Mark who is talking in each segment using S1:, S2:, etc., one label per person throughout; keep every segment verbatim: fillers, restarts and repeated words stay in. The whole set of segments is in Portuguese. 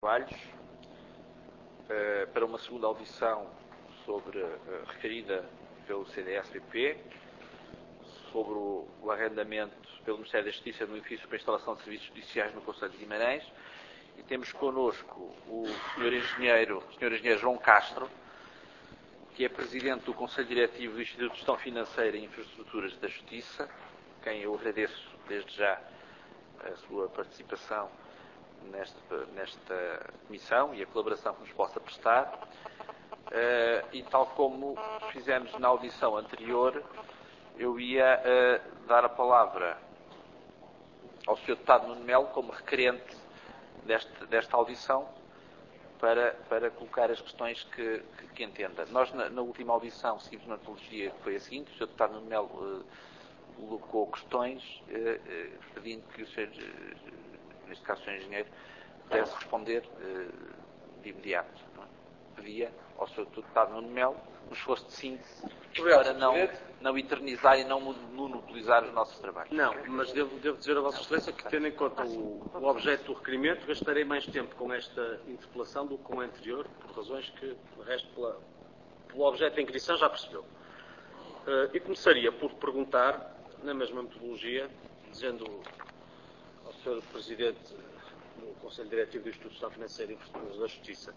S1: trabalhos uh, para uma segunda audição sobre, uh, requerida pelo C D S P P, sobre o, o arrendamento pelo Ministério da Justiça no edifício para a instalação de serviços judiciais no Conselho de Guimarães. E temos connosco o senhor Engenheiro, o senhor Engenheiro João Castro, que é Presidente do Conselho Diretivo do Instituto de Gestão Financeira e Infraestruturas da Justiça, quem eu agradeço desde já a sua participação nesta, nesta comissão e a colaboração que nos possa prestar. Uh, e tal como fizemos na audição anterior, eu ia uh, dar a palavra ao senhor Deputado Nuno Melo como requerente deste, desta audição para, para colocar as questões que, que, que entenda. Nós, na, na última audição, seguimos uma metodologia que foi a seguinte: o senhor Deputado Nuno Melo uh, colocou questões uh, uh, pedindo que o senhor, uh, neste caso o senhor Engenheiro, pudesse responder uh, de imediato. Não é? Pedia ao senhor Deputado Nuno Melo um esforço de síntese para não, não eternizar e não monopolizar os nossos trabalhos.
S2: Não, mas devo, devo dizer a Vossa Excelência que, tendo em conta o, o objeto do requerimento, gastarei mais tempo com esta interpelação do que com a anterior, por razões que, de resto, pela, pelo objeto em questão já percebeu. Uh, e começaria por perguntar, na mesma metodologia, dizendo ao senhor Presidente do Conselho Diretivo do Instituto de Gestão Financeira e Infraestruturas da Justiça,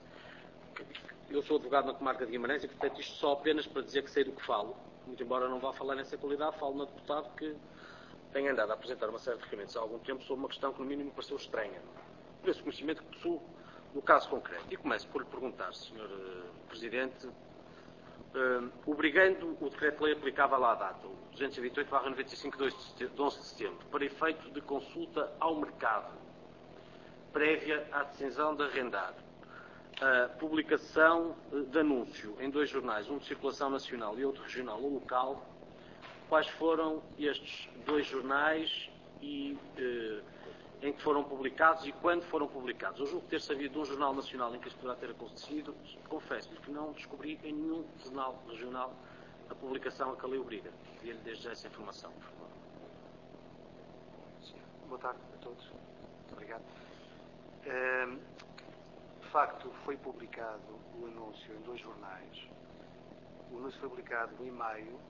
S2: eu sou advogado na comarca de Guimarães e, portanto, isto só apenas para dizer que sei do que falo. Muito embora não vá falar nessa qualidade, falo na deputado que tem andado a apresentar uma série de requerimentos há algum tempo sobre uma questão que, no mínimo, me pareceu estranha. Por esse conhecimento que possuo no caso concreto. E começo por lhe perguntar, senhor uh, Presidente, uh, obrigando o decreto-lei aplicável à data, o duzentos e vinte e oito barra noventa e cinco de onze de setembro, para efeito de consulta ao mercado, prévia à decisão de arrendar, a publicação de anúncio em dois jornais, um de circulação nacional e outro regional ou local, quais foram estes dois jornais e eh, em que foram publicados e quando foram publicados? Eu julgo ter sabido de um jornal nacional em que isto poderá ter acontecido, confesso-lhe que não descobri em nenhum jornal regional a publicação a que a lei obriga. Pedi-lhe desde já essa informação, por favor.
S3: Boa tarde a todos. Muito obrigado. Um... De facto, foi publicado o anúncio em dois jornais. O anúncio foi publicado em maio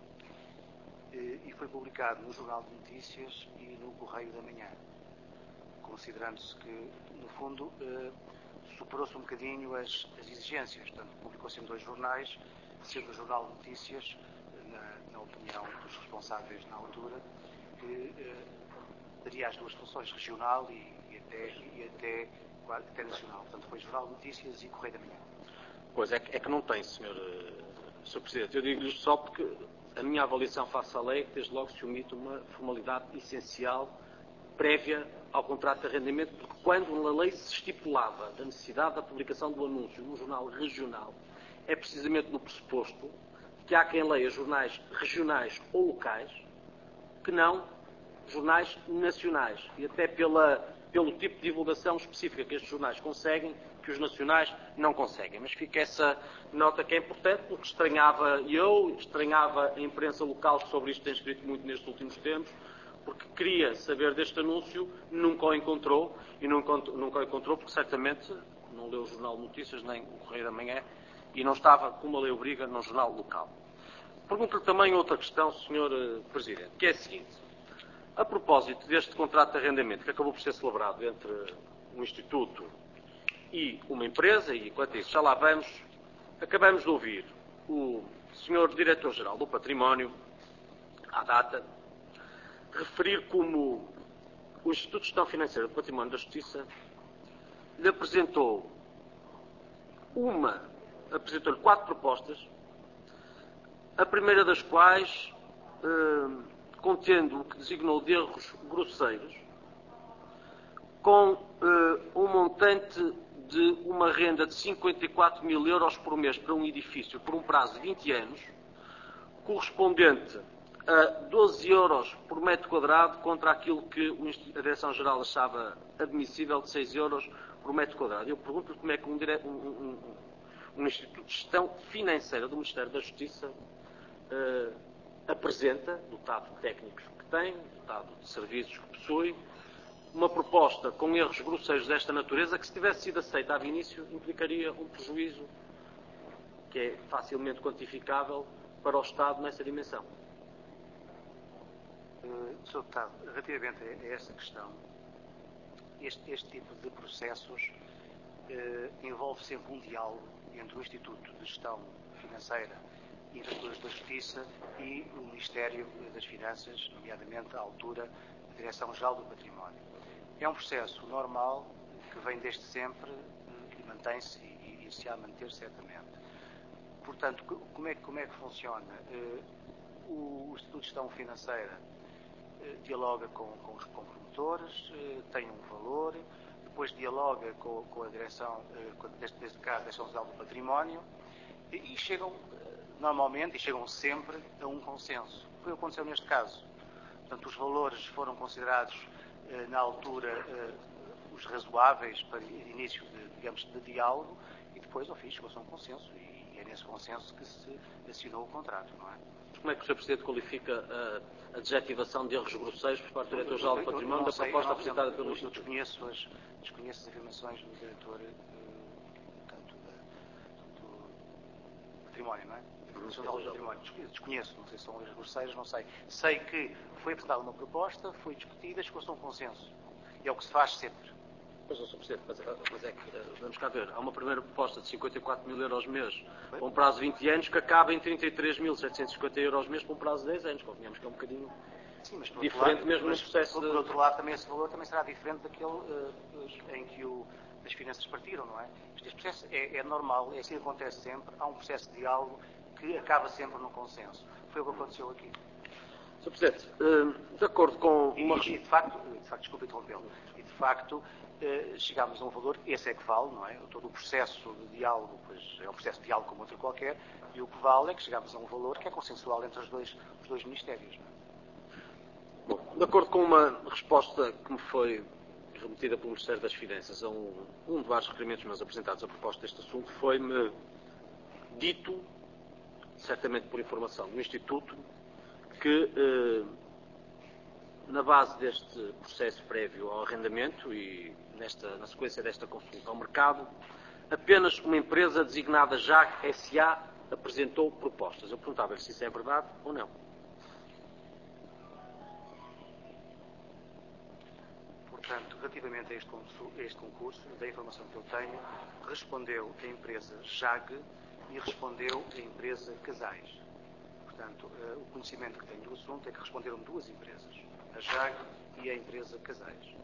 S3: e foi publicado no Jornal de Notícias e no Correio da Manhã, considerando-se que, no fundo, superou-se um bocadinho as, as exigências. Portanto, publicou-se em dois jornais, sendo o Jornal de Notícias, na, na opinião dos responsáveis na altura, que eh, daria as duas funções, regional e, e até... E até até nacional. Portanto, foi Jornal de Notícias e Correio da Manhã.
S2: Pois é que, é que não tem, senhor, senhor Presidente. Eu digo-lhe só porque a minha avaliação face à lei é que, desde logo, se omite uma formalidade essencial prévia ao contrato de arrendamento, porque quando a lei se estipulava da necessidade da publicação do anúncio num jornal regional, é precisamente no pressuposto que há quem leia jornais regionais ou locais que não jornais nacionais. E até pela... pelo tipo de divulgação específica que estes jornais conseguem, que os nacionais não conseguem. Mas fica essa nota que é importante, porque estranhava eu, estranhava a imprensa local, que sobre isto tem escrito muito nestes últimos tempos, porque queria saber deste anúncio, nunca o encontrou, e nunca, nunca o encontrou porque certamente não leu o Jornal de Notícias, nem o Correio da Manhã, e não estava, como a lei obriga, num jornal local. Pergunto-lhe também outra questão, senhor Presidente, que é a seguinte. A propósito deste contrato de arrendamento que acabou por ser celebrado entre um instituto e uma empresa, e quanto a isso já lá vamos, acabamos de ouvir o senhor Diretor-Geral do Património, à data, referir como o Instituto de Gestão Financeira do Património da Justiça lhe apresentou uma, apresentou-lhe quatro propostas, a primeira das quais eh, contendo o que designou de erros grosseiros, com eh, um montante de uma renda de cinquenta e quatro mil euros por mês para um edifício por um prazo de vinte anos, correspondente a doze euros por metro quadrado contra aquilo que a Direção-Geral achava admissível de seis euros por metro quadrado. Eu pergunto-lhe como é que um, um, um, um Instituto de Gestão Financeira do Ministério da Justiça eh, apresenta, dotado de técnicos que tem, dotado de serviços que possui, uma proposta com erros grosseiros desta natureza que, se tivesse sido aceita de início, implicaria um prejuízo que é facilmente quantificável para o Estado nessa dimensão.
S3: Uh, senhor Deputado, relativamente a esta questão, este, este tipo de processos uh, envolve sempre um diálogo entre o Instituto de Gestão Financeira e Infraestruturas da Justiça e o Ministério das Finanças, nomeadamente à altura da Direção-Geral do Património. É um processo normal que vem desde sempre uh, e mantém-se e, e se há a manter certamente. Portanto, como é, como é que funciona? Uh, o, o Instituto de Gestão Financeira dialoga com, com os com promotores, tem um valor, depois dialoga com, com a direção, neste, neste caso, a Direção-Geral do Património, e, e chegam, normalmente, e chegam sempre a um consenso. Foi o que aconteceu neste caso. Portanto, os valores foram considerados, na altura, os razoáveis para início, de, digamos, de diálogo, e depois, ao fim, chegou-se a um consenso, e, e é nesse consenso que se assinou o contrato, não é?
S2: Como é que o senhor Presidente qualifica a, a adjetivação de erros grosseiros por parte do Diretor-Geral do Património da proposta apresentada pelo Instituto?
S3: Eu desconheço as, desconheço as afirmações do Diretor portanto, do Património, não é? Diretor-Geral do Património. Desconheço, não sei se são erros grosseiros, não sei. Sei que foi apresentada uma proposta, foi discutida, chegou-se a um consenso. E é o que se faz sempre.
S2: Pois, senhor Presidente, mas, mas é que, vamos cá ver, há uma primeira proposta de cinquenta e quatro mil euros mês para um prazo de vinte anos que acaba em trinta e três mil setecentos e cinquenta euros mês para um prazo de dez anos. Convenhamos que é um bocadinho
S3: Sim, mas por
S2: diferente
S3: lado,
S2: mesmo
S3: mas,
S2: no processo
S3: por,
S2: de...
S3: por outro lado, também esse valor também será diferente daquele uh, em que o, as finanças partiram, não é? Este processo é, é normal, é assim que acontece sempre. Há um processo de diálogo que acaba sempre num consenso. Foi o que aconteceu aqui.
S2: senhor Presidente, de acordo com uma...
S3: E, e de facto, de facto desculpe interrompê-lo, e de facto eh, chegámos a um valor, esse é que vale, não é? Todo o processo de diálogo, pois é um processo de diálogo como outro qualquer, e o que vale é que chegámos a um valor que é consensual entre os dois, os dois ministérios, não é?
S2: Bom, de acordo com uma resposta que me foi remetida pelo Ministério das Finanças a um, um de vários requerimentos meus apresentados a propósito deste assunto, foi-me dito, certamente por informação do Instituto, que eh, na base deste processo prévio ao arrendamento e nesta, na sequência desta consulta ao mercado, apenas uma empresa designada J A G S A apresentou propostas. Eu perguntava-lhe se isso é verdade ou não.
S3: Portanto, relativamente a este, a este concurso, da informação que eu tenho, respondeu a empresa J A G e respondeu a empresa Casais. Portanto, uh, o conhecimento que tenho do assunto é que responderam duas empresas, a J A G e a empresa Casais.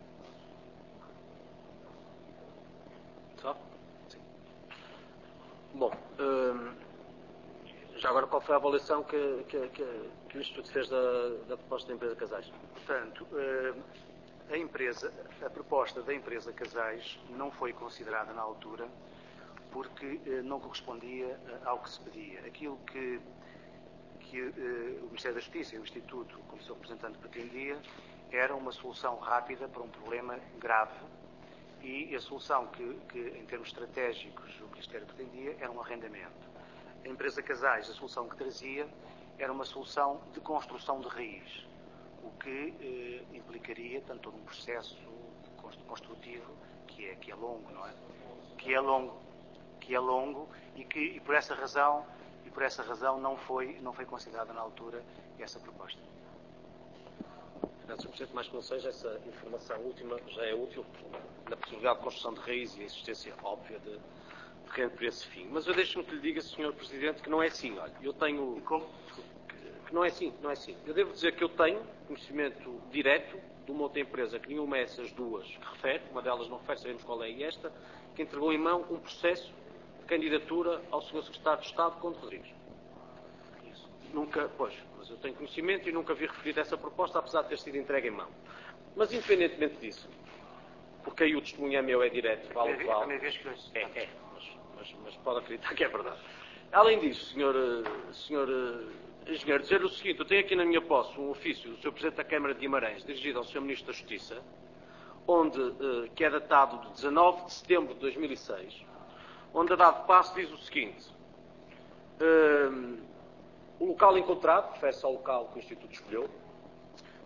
S2: Só? Sim. Bom, hum, já agora qual foi a avaliação que, que, que, que o Instituto fez da, da proposta da empresa Casais?
S3: Portanto, uh, a empresa, a proposta da empresa Casais não foi considerada na altura porque uh, não correspondia uh, ao que se pedia. Aquilo que que uh, o Ministério da Justiça e o Instituto, como seu representante, pretendia, era uma solução rápida para um problema grave e a solução que, que, em termos estratégicos, o Ministério pretendia era um arrendamento. A empresa Casais, a solução que trazia, era uma solução de construção de raiz, o que uh, implicaria tanto um processo construtivo que é, que é longo, não é? Que é longo, que é longo e que, e por essa razão, E por essa razão não foi, não foi considerada na altura essa proposta.
S2: senhor Presidente, mais que não seja, essa informação última já é útil na possibilidade de construção de raiz e a existência óbvia de terreno para esse fim. Mas eu deixo-me que lhe diga, senhor Presidente, que não é assim. Olha, eu tenho...
S3: E como?
S2: Que, que não é assim, não é assim. Eu devo dizer que eu tenho conhecimento direto de uma outra empresa, que nenhuma dessas duas que refere, uma delas não refere, sabemos qual é esta, que entregou em mão um processo candidatura ao senhor Secretário de Estado, Conde Rodrigues. Isso. Nunca, pois, mas eu tenho conhecimento e nunca vi referida essa proposta, apesar de ter sido entregue em mão. Mas, independentemente disso, porque aí o testemunho é meu, é direto, vale o que vale. É, é, mas, mas, mas pode acreditar que é verdade. Além disso, senhor, senhor engenheiro, dizer o seguinte, eu tenho aqui na minha posse um ofício do senhor Presidente da Câmara de Guimarães, dirigido ao senhor Ministro da Justiça, onde, que é datado de dezanove de setembro de dois mil e seis, onde a dado passo diz o seguinte: um, o local encontrado, refere-se ao local que o Instituto escolheu,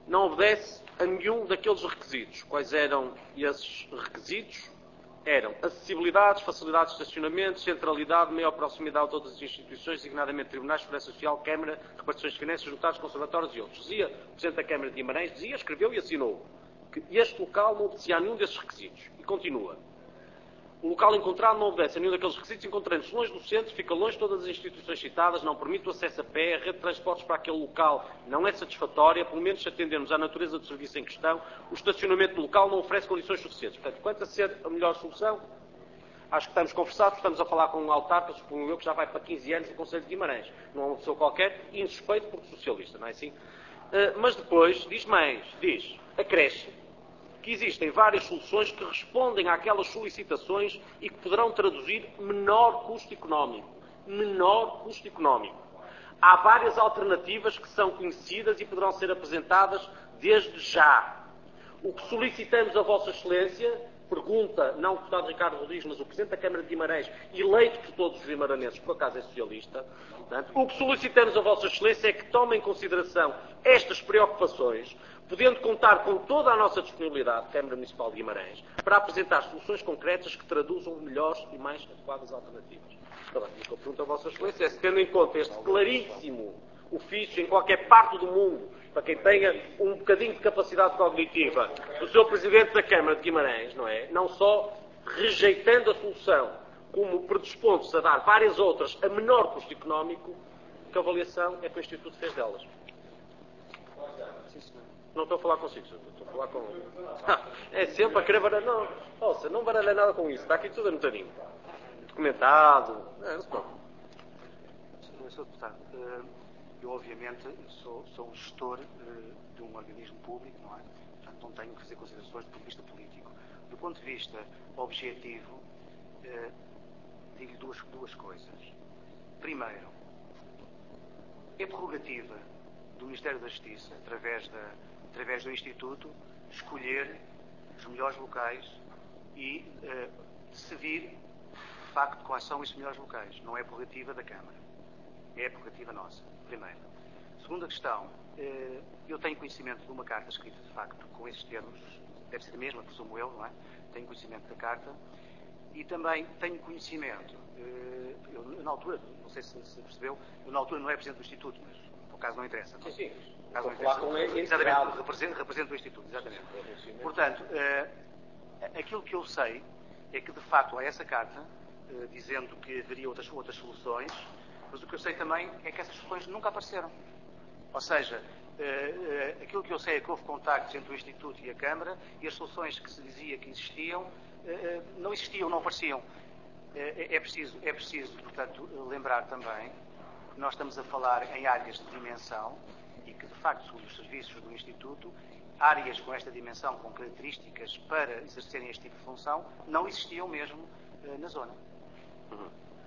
S2: não obedece a nenhum daqueles requisitos. Quais eram esses requisitos? Eram acessibilidade, facilidade de estacionamento, centralidade, maior proximidade a todas as instituições, designadamente tribunais, segurança social, Câmara, repartições de finanças, juntados, conservatórios e outros. Dizia o Presidente da Câmara de Guimarães, dizia, escreveu e assinou que este local não obedecia a nenhum desses requisitos. E continua. O local encontrado não obedece a nenhum daqueles requisitos, encontrando-se longe do centro, fica longe de todas as instituições citadas, não permite o acesso a pé, a rede de transportes para aquele local não é satisfatória, pelo menos se atendermos à natureza do serviço em questão, o estacionamento do local não oferece condições suficientes. Portanto, quanto a ser a melhor solução, acho que estamos conversados, estamos a falar com um autarca, suponho eu, que já vai para quinze anos no Conselho de Guimarães. Não é uma pessoa qualquer, insuspeito porque socialista, não é assim? Uh, mas depois, diz mais, diz, acresce que existem várias soluções que respondem àquelas solicitações e que poderão traduzir menor custo económico. Menor custo económico. Há várias alternativas que são conhecidas e poderão ser apresentadas desde já. O que solicitamos a Vossa Excelência, pergunta não o deputado Ricardo Rodrigues, mas o Presidente da Câmara de Guimarães, eleito por todos os guimaranenses, por acaso é socialista, portanto, o que solicitamos a Vossa Excelência é que tome em consideração estas preocupações, podendo contar com toda a nossa disponibilidade, Câmara Municipal de Guimarães, para apresentar soluções concretas que traduzam melhores e mais adequadas alternativas. Então, o que eu pergunto a Vossa Excelência é se, tendo em conta este claríssimo ofício em qualquer parte do mundo, para quem tenha um bocadinho de capacidade cognitiva, do seu Presidente da Câmara de Guimarães, não é? Não só rejeitando a solução, como predispondo-se a dar várias outras a menor custo económico, que avaliação é que o Instituto fez delas. Não estou a falar consigo, estou a falar com... É sempre a querer baralhar... Não, ouça, não baralhar nada com isso. Está aqui tudo anotadinho. Documentado. Não, não se preocupe.
S3: senhor Deputado, eu obviamente sou, sou um gestor de um organismo público, não é? Portanto, não tenho que fazer considerações do ponto de vista político. Do ponto de vista objetivo, digo-lhe duas, duas coisas. Primeiro, é prerrogativa do Ministério da Justiça, através, da, através do Instituto, escolher os melhores locais e uh, decidir, de facto, quais são esses melhores locais. Não é prerrogativa da Câmara. É prerrogativa nossa, primeiro. Segunda questão, uh, eu tenho conhecimento de uma carta escrita, de facto, com esses termos, deve ser a mesma, presumo eu, não é? Tenho conhecimento da carta e também tenho conhecimento, uh, eu, eu na altura, não sei se, se percebeu, eu na altura não é Presidente do Instituto, mas por acaso não interessa. Não?
S2: Sim, sim.
S3: Caso não
S2: falar com ele,
S3: exatamente, represento, represento o Instituto, exatamente. Portanto, uh, aquilo que eu sei é que, de facto, há essa carta, uh, dizendo que haveria outras, outras soluções, mas o que eu sei também é que essas soluções nunca apareceram. Ou seja, uh, uh, aquilo que eu sei é que houve contactos entre o Instituto e a Câmara e as soluções que se dizia que existiam, uh, não existiam, não apareciam. Uh, é, preciso, é preciso, portanto, lembrar também que nós estamos a falar em áreas de dimensão e que, de facto, segundo os serviços do Instituto, áreas com esta dimensão, com características para exercerem este tipo de função, não existiam mesmo uh, na zona. Uhum.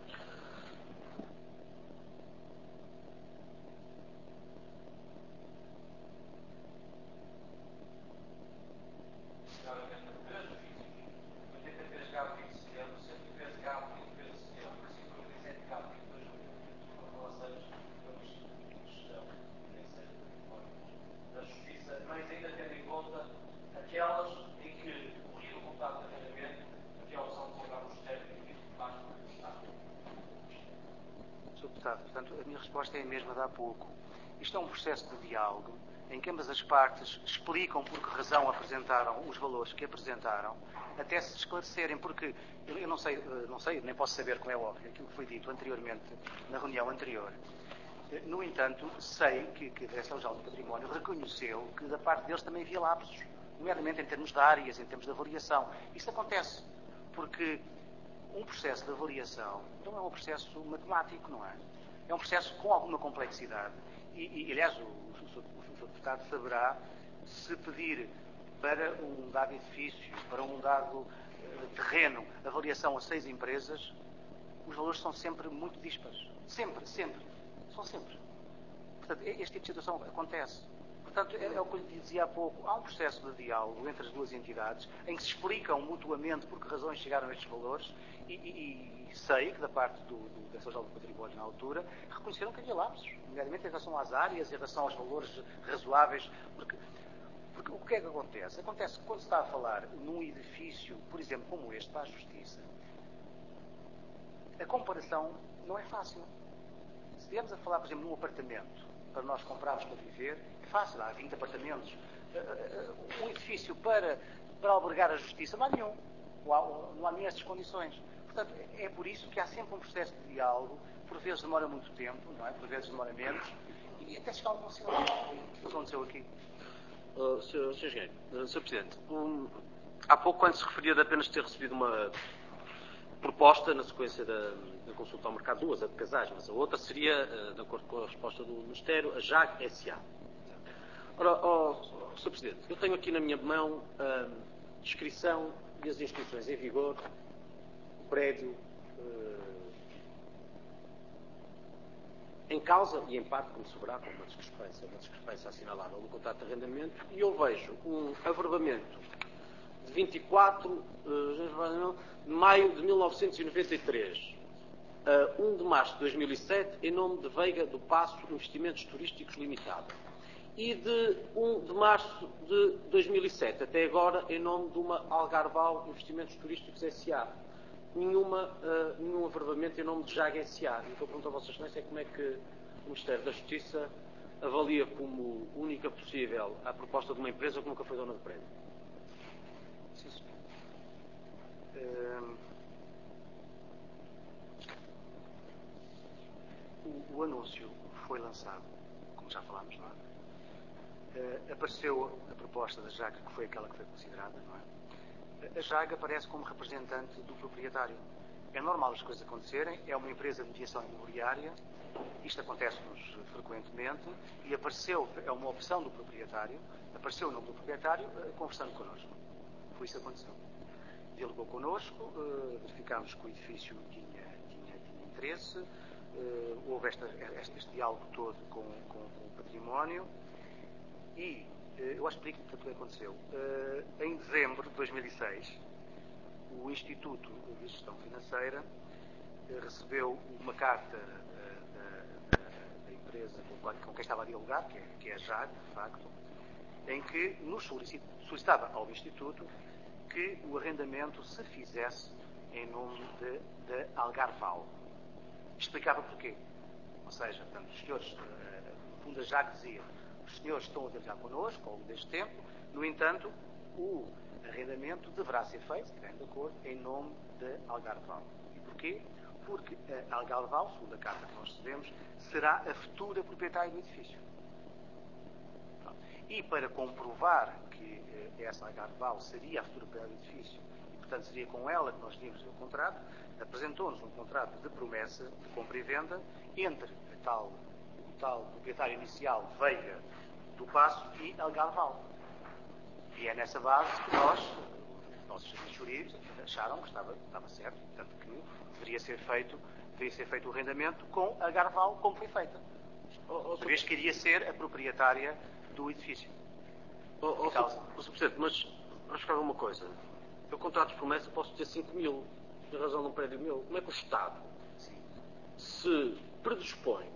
S3: Portanto, a minha resposta é a mesma de há pouco. Isto é um processo de diálogo em que ambas as partes explicam por que razão apresentaram os valores que apresentaram, até se esclarecerem, porque eu não sei, não sei, nem posso saber, como é óbvio, aquilo que foi dito anteriormente, na reunião anterior. No entanto, sei que, que a Direção-Geral do Património reconheceu que da parte deles também havia lapsos, nomeadamente em termos de áreas, em termos de avaliação. Isso acontece, porque um processo de avaliação não é um processo matemático, não é? É um processo com alguma complexidade. E, e aliás, o, o, o, o Senhor Deputado saberá, se pedir para um dado edifício, para um dado uh, terreno, avaliação a seis empresas, os valores são sempre muito dispares. Sempre, sempre. São sempre. Portanto, este tipo de situação acontece. Portanto, é, é o que eu lhe dizia há pouco. Há um processo de diálogo entre as duas entidades em que se explicam mutuamente por que razões chegaram a estes valores e, e, e sei que da parte do, do, da Direção-Geral do Património na altura reconheceram que havia lapsos, nomeadamente em relação às áreas, em relação aos valores razoáveis, porque Porque o que é que acontece? Acontece que quando se está a falar num edifício, por exemplo, como este, para a Justiça, a comparação não é fácil. Se estivermos a falar, por exemplo, num apartamento, para nós comprarmos para viver, é fácil, há vinte apartamentos. Um edifício para, para albergar a Justiça, não há nenhum. Não há, não há nestas condições. Portanto, é por isso que há sempre um processo de diálogo, por vezes demora muito tempo, não é? Por vezes demora menos, e até chegar a um silêncio. O que aconteceu aqui?
S2: Uh, senhor Engenheiro, uh, senhor Presidente, um, há pouco, quando se referia de apenas ter recebido uma proposta na sequência da, da consulta ao mercado, duas, a de casais, mas a outra seria, uh, de acordo com a resposta do Ministério, a J A G S A. Ora, oh, oh, senhor Presidente, eu tenho aqui na minha mão a descrição e as instruções em vigor do prédio uh, em causa e em parte como se verá, como uma discrepância, uma discrepância assinalável no contrato de arrendamento, e eu vejo um averbamento de vinte e quatro de maio de mil novecentos e noventa e três a um de março de dois mil e sete em nome de Veiga do Paço Investimentos Turísticos Limitada, e de um de março de dois mil e sete até agora em nome de uma Algarval Investimentos Turísticos S A Nenhuma, uh, nenhum averbamento em nome de J A G S A. E o que eu pergunto a Vossa Excelência é como é que o Ministério da Justiça avalia como única possível a proposta de uma empresa que nunca foi dona de prédio.
S3: Sim, senhor. Um, o, o anúncio foi lançado, como já falámos, não é? Uh, apareceu a proposta da J A G, que foi aquela que foi considerada, não é? A J A G aparece como representante do proprietário. É normal as coisas acontecerem, é uma empresa de mediação imobiliária, isto acontece-nos frequentemente, e apareceu, é uma opção do proprietário, apareceu o nome do proprietário conversando connosco. Foi isso que aconteceu. Dialogou connosco, verificámos que o edifício tinha, tinha, tinha interesse, houve esta, este, este diálogo todo com, com, com o património, e eu acho que o que aconteceu. Em dezembro de dois mil e seis, o Instituto de Gestão Financeira recebeu uma carta da, da, da empresa com, com quem estava a dialogar, que é, que é a J A G, de facto, em que nos solicitava ao Instituto que o arrendamento se fizesse em nome de, de Algarval. Explicava porquê. Ou seja, portanto, os senhores, no fundo a J A G dizia: os senhores estão a dialogar connosco ao longo deste tempo, no entanto, o arrendamento deverá ser feito, se estiverem de acordo, em nome de Algarval. E porquê? Porque a Algarval, segundo a carta que nós recebemos, será a futura proprietária do edifício. Pronto. E para comprovar que eh, essa Algarval seria a futura proprietária do edifício, e portanto seria com ela que nós tínhamos o contrato, apresentou-nos um contrato de promessa de compra e venda entre a tal o tal proprietário inicial, Veiga do Paço, e Algarval. E é nessa base que nós, os nossos serviços jurídicos, acharam que estava, estava certo, portanto que deveria ser feito, deveria ser feito o arrendamento com Algarval, como foi feita. Uma vez que iria ser a proprietária do edifício.
S2: Oh, oh, senhor Presidente, mas vamos ficar uma coisa. Eu contrato de promessa posso ter cinco mil, em razão de um prédio meu. Como é que o Estado Sim. se predispõe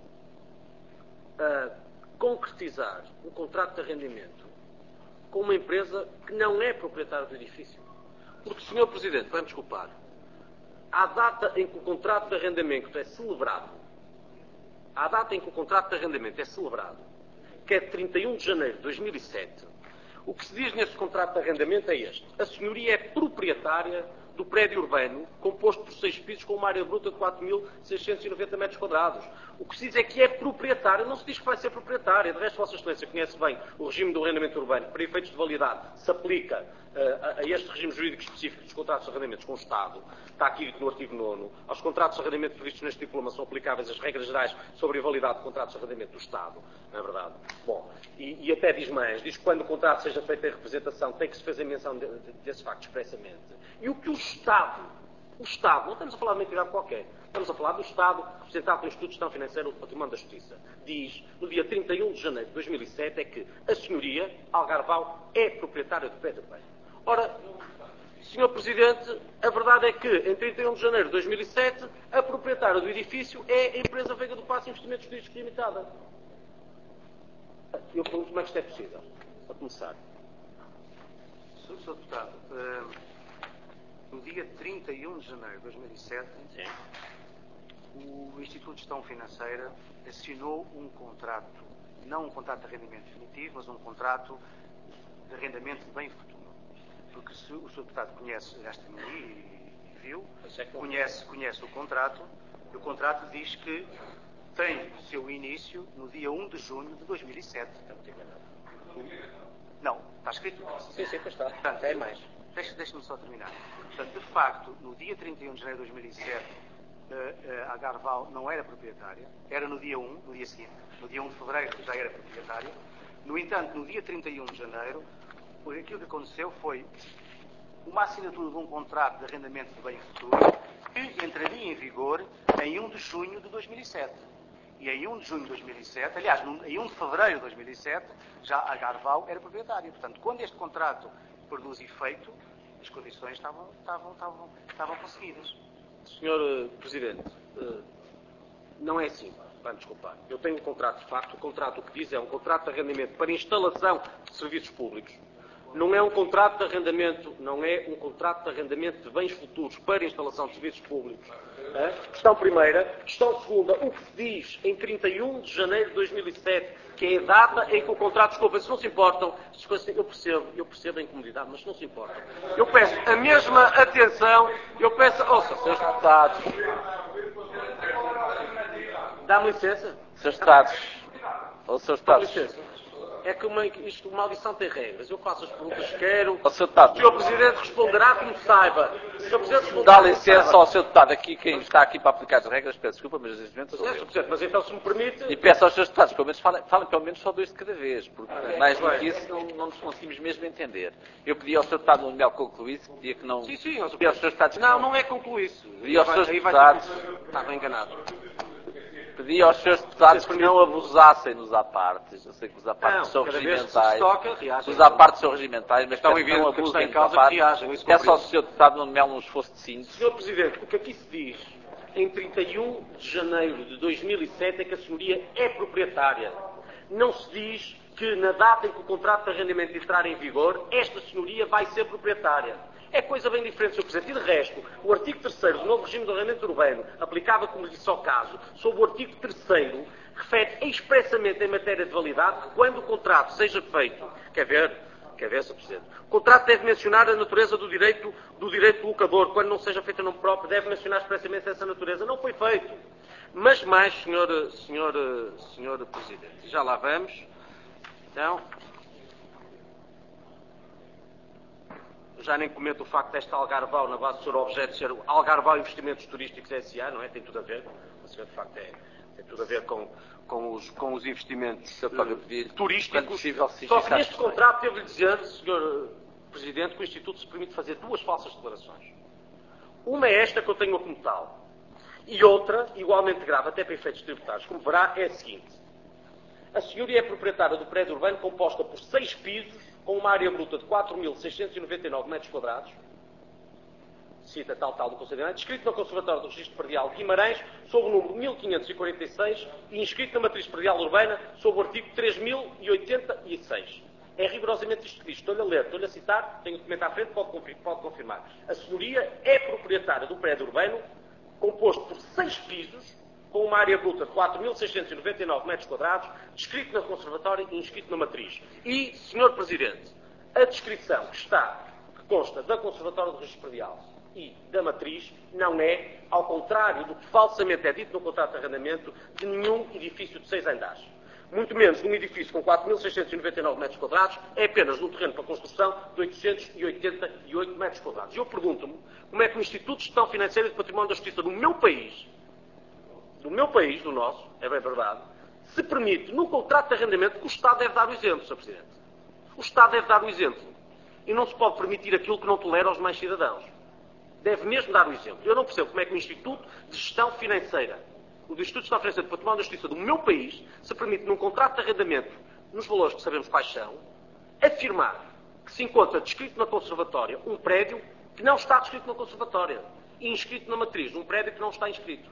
S2: a concretizar um contrato de arrendamento com uma empresa que não é proprietária do edifício? Porque, senhor Presidente, vai-me desculpar, à data em que o contrato de arrendamento é celebrado, à data em que o contrato de arrendamento é celebrado, que é de trinta e um de janeiro de dois mil e sete, o que se diz nesse contrato de arrendamento é este: a senhoria é proprietária do prédio urbano, composto por seis pisos, com uma área bruta de quatro mil seiscentos e noventa metros quadrados. O que se diz é que é proprietária, não se diz que vai ser proprietária. De resto, Vossa Excelência conhece bem o regime do arrendamento urbano, que para efeitos de validade se aplica uh, a, a este regime jurídico específico dos contratos de arrendamentos com o Estado. Está aqui dito no artigo nono. Aos contratos de arrendamento previstos neste diploma são aplicáveis as regras gerais sobre a validade de contratos de arrendamento do Estado. Não é verdade? Bom, e, e até diz mais, diz que quando o contrato seja feito em representação tem que se fazer menção de, de, desse facto expressamente. E o que o Estado, o Estado, não estamos a falar de uma entidade qualquer, estamos a falar do Estado, representado pelo Instituto de Gestão Financeira do Património da Justiça, diz, no dia trinta e um de janeiro de dois mil e sete, é que a senhoria, Algarval, é proprietária do prédio urbano. Ora, senhor Presidente, a verdade é que, em trinta e um de janeiro de dois mil e sete, a proprietária do edifício é a empresa Veiga do Paço Investimentos Turísticos Limitada. Eu pergunto como é que isto é possível, a começar.
S3: senhor Deputado, no dia trinta e um de janeiro de dois mil e sete, sim, o Instituto de Gestão Financeira assinou um contrato, não um contrato de arrendamento definitivo, mas um contrato de arrendamento de bem futuro. Porque se o senhor Deputado conhece esta mania e, e viu, conhece, conhece o contrato, e o contrato diz que tem o seu início no dia um de junho de dois mil e sete. Não, está escrito.
S2: Sim, sim, está.
S3: Portanto,
S2: é mais.
S3: Deixe-me só terminar. Portanto, de facto, no dia trinta e um de janeiro de dois mil e sete, a Garval não era proprietária, era no dia um, no dia seguinte, no dia um de fevereiro já era proprietária. No entanto, no dia trinta e um de janeiro, aquilo que aconteceu foi uma assinatura de um contrato de arrendamento de bem futuro que entraria em vigor em um de junho de dois mil e sete. E em um de junho de dois mil e sete, aliás, em um de fevereiro de dois mil e sete, já a Garval era proprietária. Portanto, quando este contrato produz efeito, as condições estavam, estavam, estavam, estavam conseguidas.
S2: senhor Presidente, não é assim, vai-me desculpar. Eu tenho um contrato de facto, o contrato o que diz é um contrato de arrendamento para instalação de serviços públicos. Não é um contrato de arrendamento, não é um contrato de arrendamento de bens futuros para instalação de serviços públicos. É? Questão primeira. Questão segunda, o que se diz em trinta e um de janeiro de dois mil e sete, que é a data em que o contrato, desculpa, se não se importam, eu percebo, eu percebo a incomodidade, mas se não se importam, eu peço a mesma atenção, eu peço, ouça, senhores deputados, dá-me licença?
S1: Senhores Deputados, ou Senhores
S2: Dá-me
S1: Deputados,
S2: licença. É que uma, isto, uma audição tem regras. Eu faço as perguntas que quero.
S1: Ó, senhor Deputado.
S2: O senhor Presidente responderá como saiba. O senhor Presidente responderá
S1: dá
S2: como
S1: licença
S2: saiba.
S1: ao senhor Deputado aqui, quem está aqui para aplicar as regras, peço desculpa, mas neste momento sou
S2: Sim,
S1: eu.
S2: senhor Presidente, mas então, se me permite...
S1: E peço aos senhores Deputados, pelo menos falem, falem pelo menos só dois de cada vez, porque mais do que isso não, não nos conseguimos mesmo entender. Eu pedi ao senhor Deputado Nuno Melo que concluísse, pedia que não...
S2: Sim, sim,
S1: pedi aos senhores Deputados que
S2: não, não é concluir isso.
S1: Pedi aos senhores
S2: Aí vai
S1: deputados...
S2: ter- Estava enganado.
S1: Pedi aos senhores deputados que não abusassem nos apartes. Eu sei que os apartes
S2: Não,
S1: são
S2: cada vez que se
S1: regimentais.
S2: toca, reagem.
S1: Os apartes são regimentais, mas
S2: Então,
S1: peço que
S2: evidente
S1: não
S2: que o que está
S1: abusem
S2: em
S1: dos
S2: causa
S1: apartes.
S2: que reagem, isso
S1: Peço ao
S2: compreendo.
S1: senhor deputado Nuno Melo um esforço de síntese.
S2: senhor Presidente, o que aqui se diz em trinta e um de janeiro de dois mil e sete é que a senhoria é proprietária. Não se diz que na data em que o contrato de arrendamento entrar em vigor, esta senhoria vai ser proprietária. É coisa bem diferente, senhor Presidente. E de resto, o artigo terceiro do novo regime de arrendamento urbano, aplicável, como lhe disse ao caso, sob o artigo terceiro, refere expressamente em matéria de validade que quando o contrato seja feito, quer ver, quer ver, senhor Presidente, o contrato deve mencionar a natureza do direito do direito do locador, quando não seja feito em nome próprio, deve mencionar expressamente essa natureza. Não foi feito. Mas mais, senhor, senhor, senhor Presidente, já lá vamos. Então, já nem comento o facto desta Algarval, na base do seu objeto, ser o Algarval Investimentos Turísticos S A, não é? Tem tudo a ver. O senhor, de facto, é, tem tudo a ver com, com, os, com os investimentos uh, turísticos. Só que neste contrato, devo-lhe dizer, senhor Presidente, que o Instituto se permite fazer duas falsas declarações. Uma é esta que eu tenho como tal. E outra, igualmente grave, até para efeitos tributários, como verá, é a seguinte. A senhoria é proprietária do prédio urbano composta por seis pisos, com uma área bruta de quatro mil seiscentos e noventa e nove metros quadrados, cita tal tal do Conselho, descrito no Conservatório do Registro Predial de Guimarães, sob o número mil quinhentos e quarenta e seis, e inscrito na Matriz Predial Urbana, sob o artigo três mil e oitenta e seis. É rigorosamente isto que diz. Estou-lhe a ler, estou-lhe a citar, tenho o documento à frente, pode, pode confirmar. A senhoria é proprietária do prédio urbano, composto por seis pisos, com uma área bruta de quatro mil seiscentos e noventa e nove metros quadrados, descrito na Conservatória e inscrito na Matriz. E, senhor Presidente, a descrição que está, que consta da Conservatória do Registro Predial e da Matriz, não é, ao contrário do que falsamente é dito no contrato de arrendamento, de nenhum edifício de seis andares. Muito menos de um edifício com quatro mil seiscentos e noventa e nove metros quadrados, é apenas um terreno para construção de oitocentos e oitenta e oito metros quadrados. E eu pergunto-me como é que o Instituto de Gestão Financeira e de Património da Justiça do meu país, do meu país, do nosso, é bem verdade, se permite, no contrato de arrendamento, que o Estado deve dar o exemplo, senhor Presidente. O Estado deve dar o exemplo. E não se pode permitir aquilo que não tolera aos demais cidadãos. Deve mesmo dar o exemplo. Eu não percebo como é que o Instituto de Gestão Financeira, o do Instituto de Gestão Financeira de Património da Justiça do meu país, se permite, num contrato de arrendamento, nos valores que sabemos quais são, afirmar que se encontra descrito na Conservatória um prédio que não está descrito na Conservatória e inscrito na Matriz, um prédio que não está inscrito.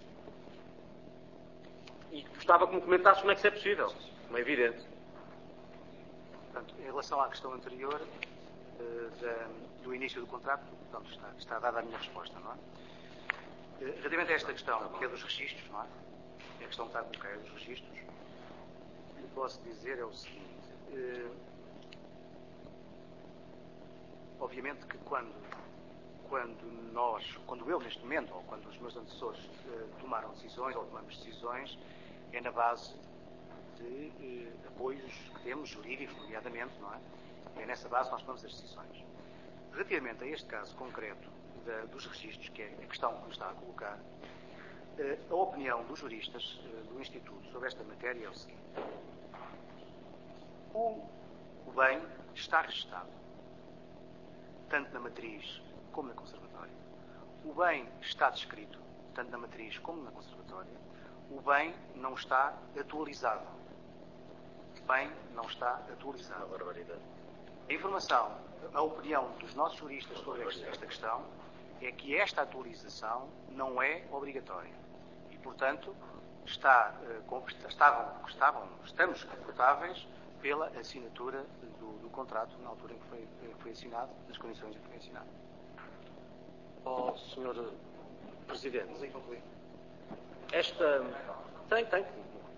S2: E gostava que me comentasse como é que isso é possível. Não é evidente.
S3: Portanto, em relação à questão anterior, da, do início do contrato, portanto, está, está dada a minha resposta, não é? Relativamente a esta questão, que é dos registros, não é? A questão que está a colocar é dos registros, o que lhe posso dizer é o seguinte. Eh, obviamente que quando, quando nós, quando eu neste momento, ou quando os meus antecessores eh, tomaram decisões, ou tomamos decisões, é na base de eh, apoios que temos, jurídicos, nomeadamente, não é? É nessa base que nós tomamos as decisões. Relativamente a este caso concreto da, dos registros, que é a questão que me está a colocar, eh, a opinião dos juristas eh, do Instituto sobre esta matéria é o seguinte. O, o bem está registado, tanto na matriz como na conservatória. O bem está descrito, tanto na matriz como na conservatória. O bem não está atualizado. O bem não está atualizado.
S2: Uma barbaridade.
S3: A informação, a opinião dos nossos juristas sobre esta, esta questão é que esta atualização não é obrigatória. E, portanto, está, uh, estavam, estavam, estamos confortáveis pela assinatura do, do contrato na altura em que foi, foi assinado, nas condições em que foi assinado.
S2: Oh, senhor Presidente, esta... Tem, tem.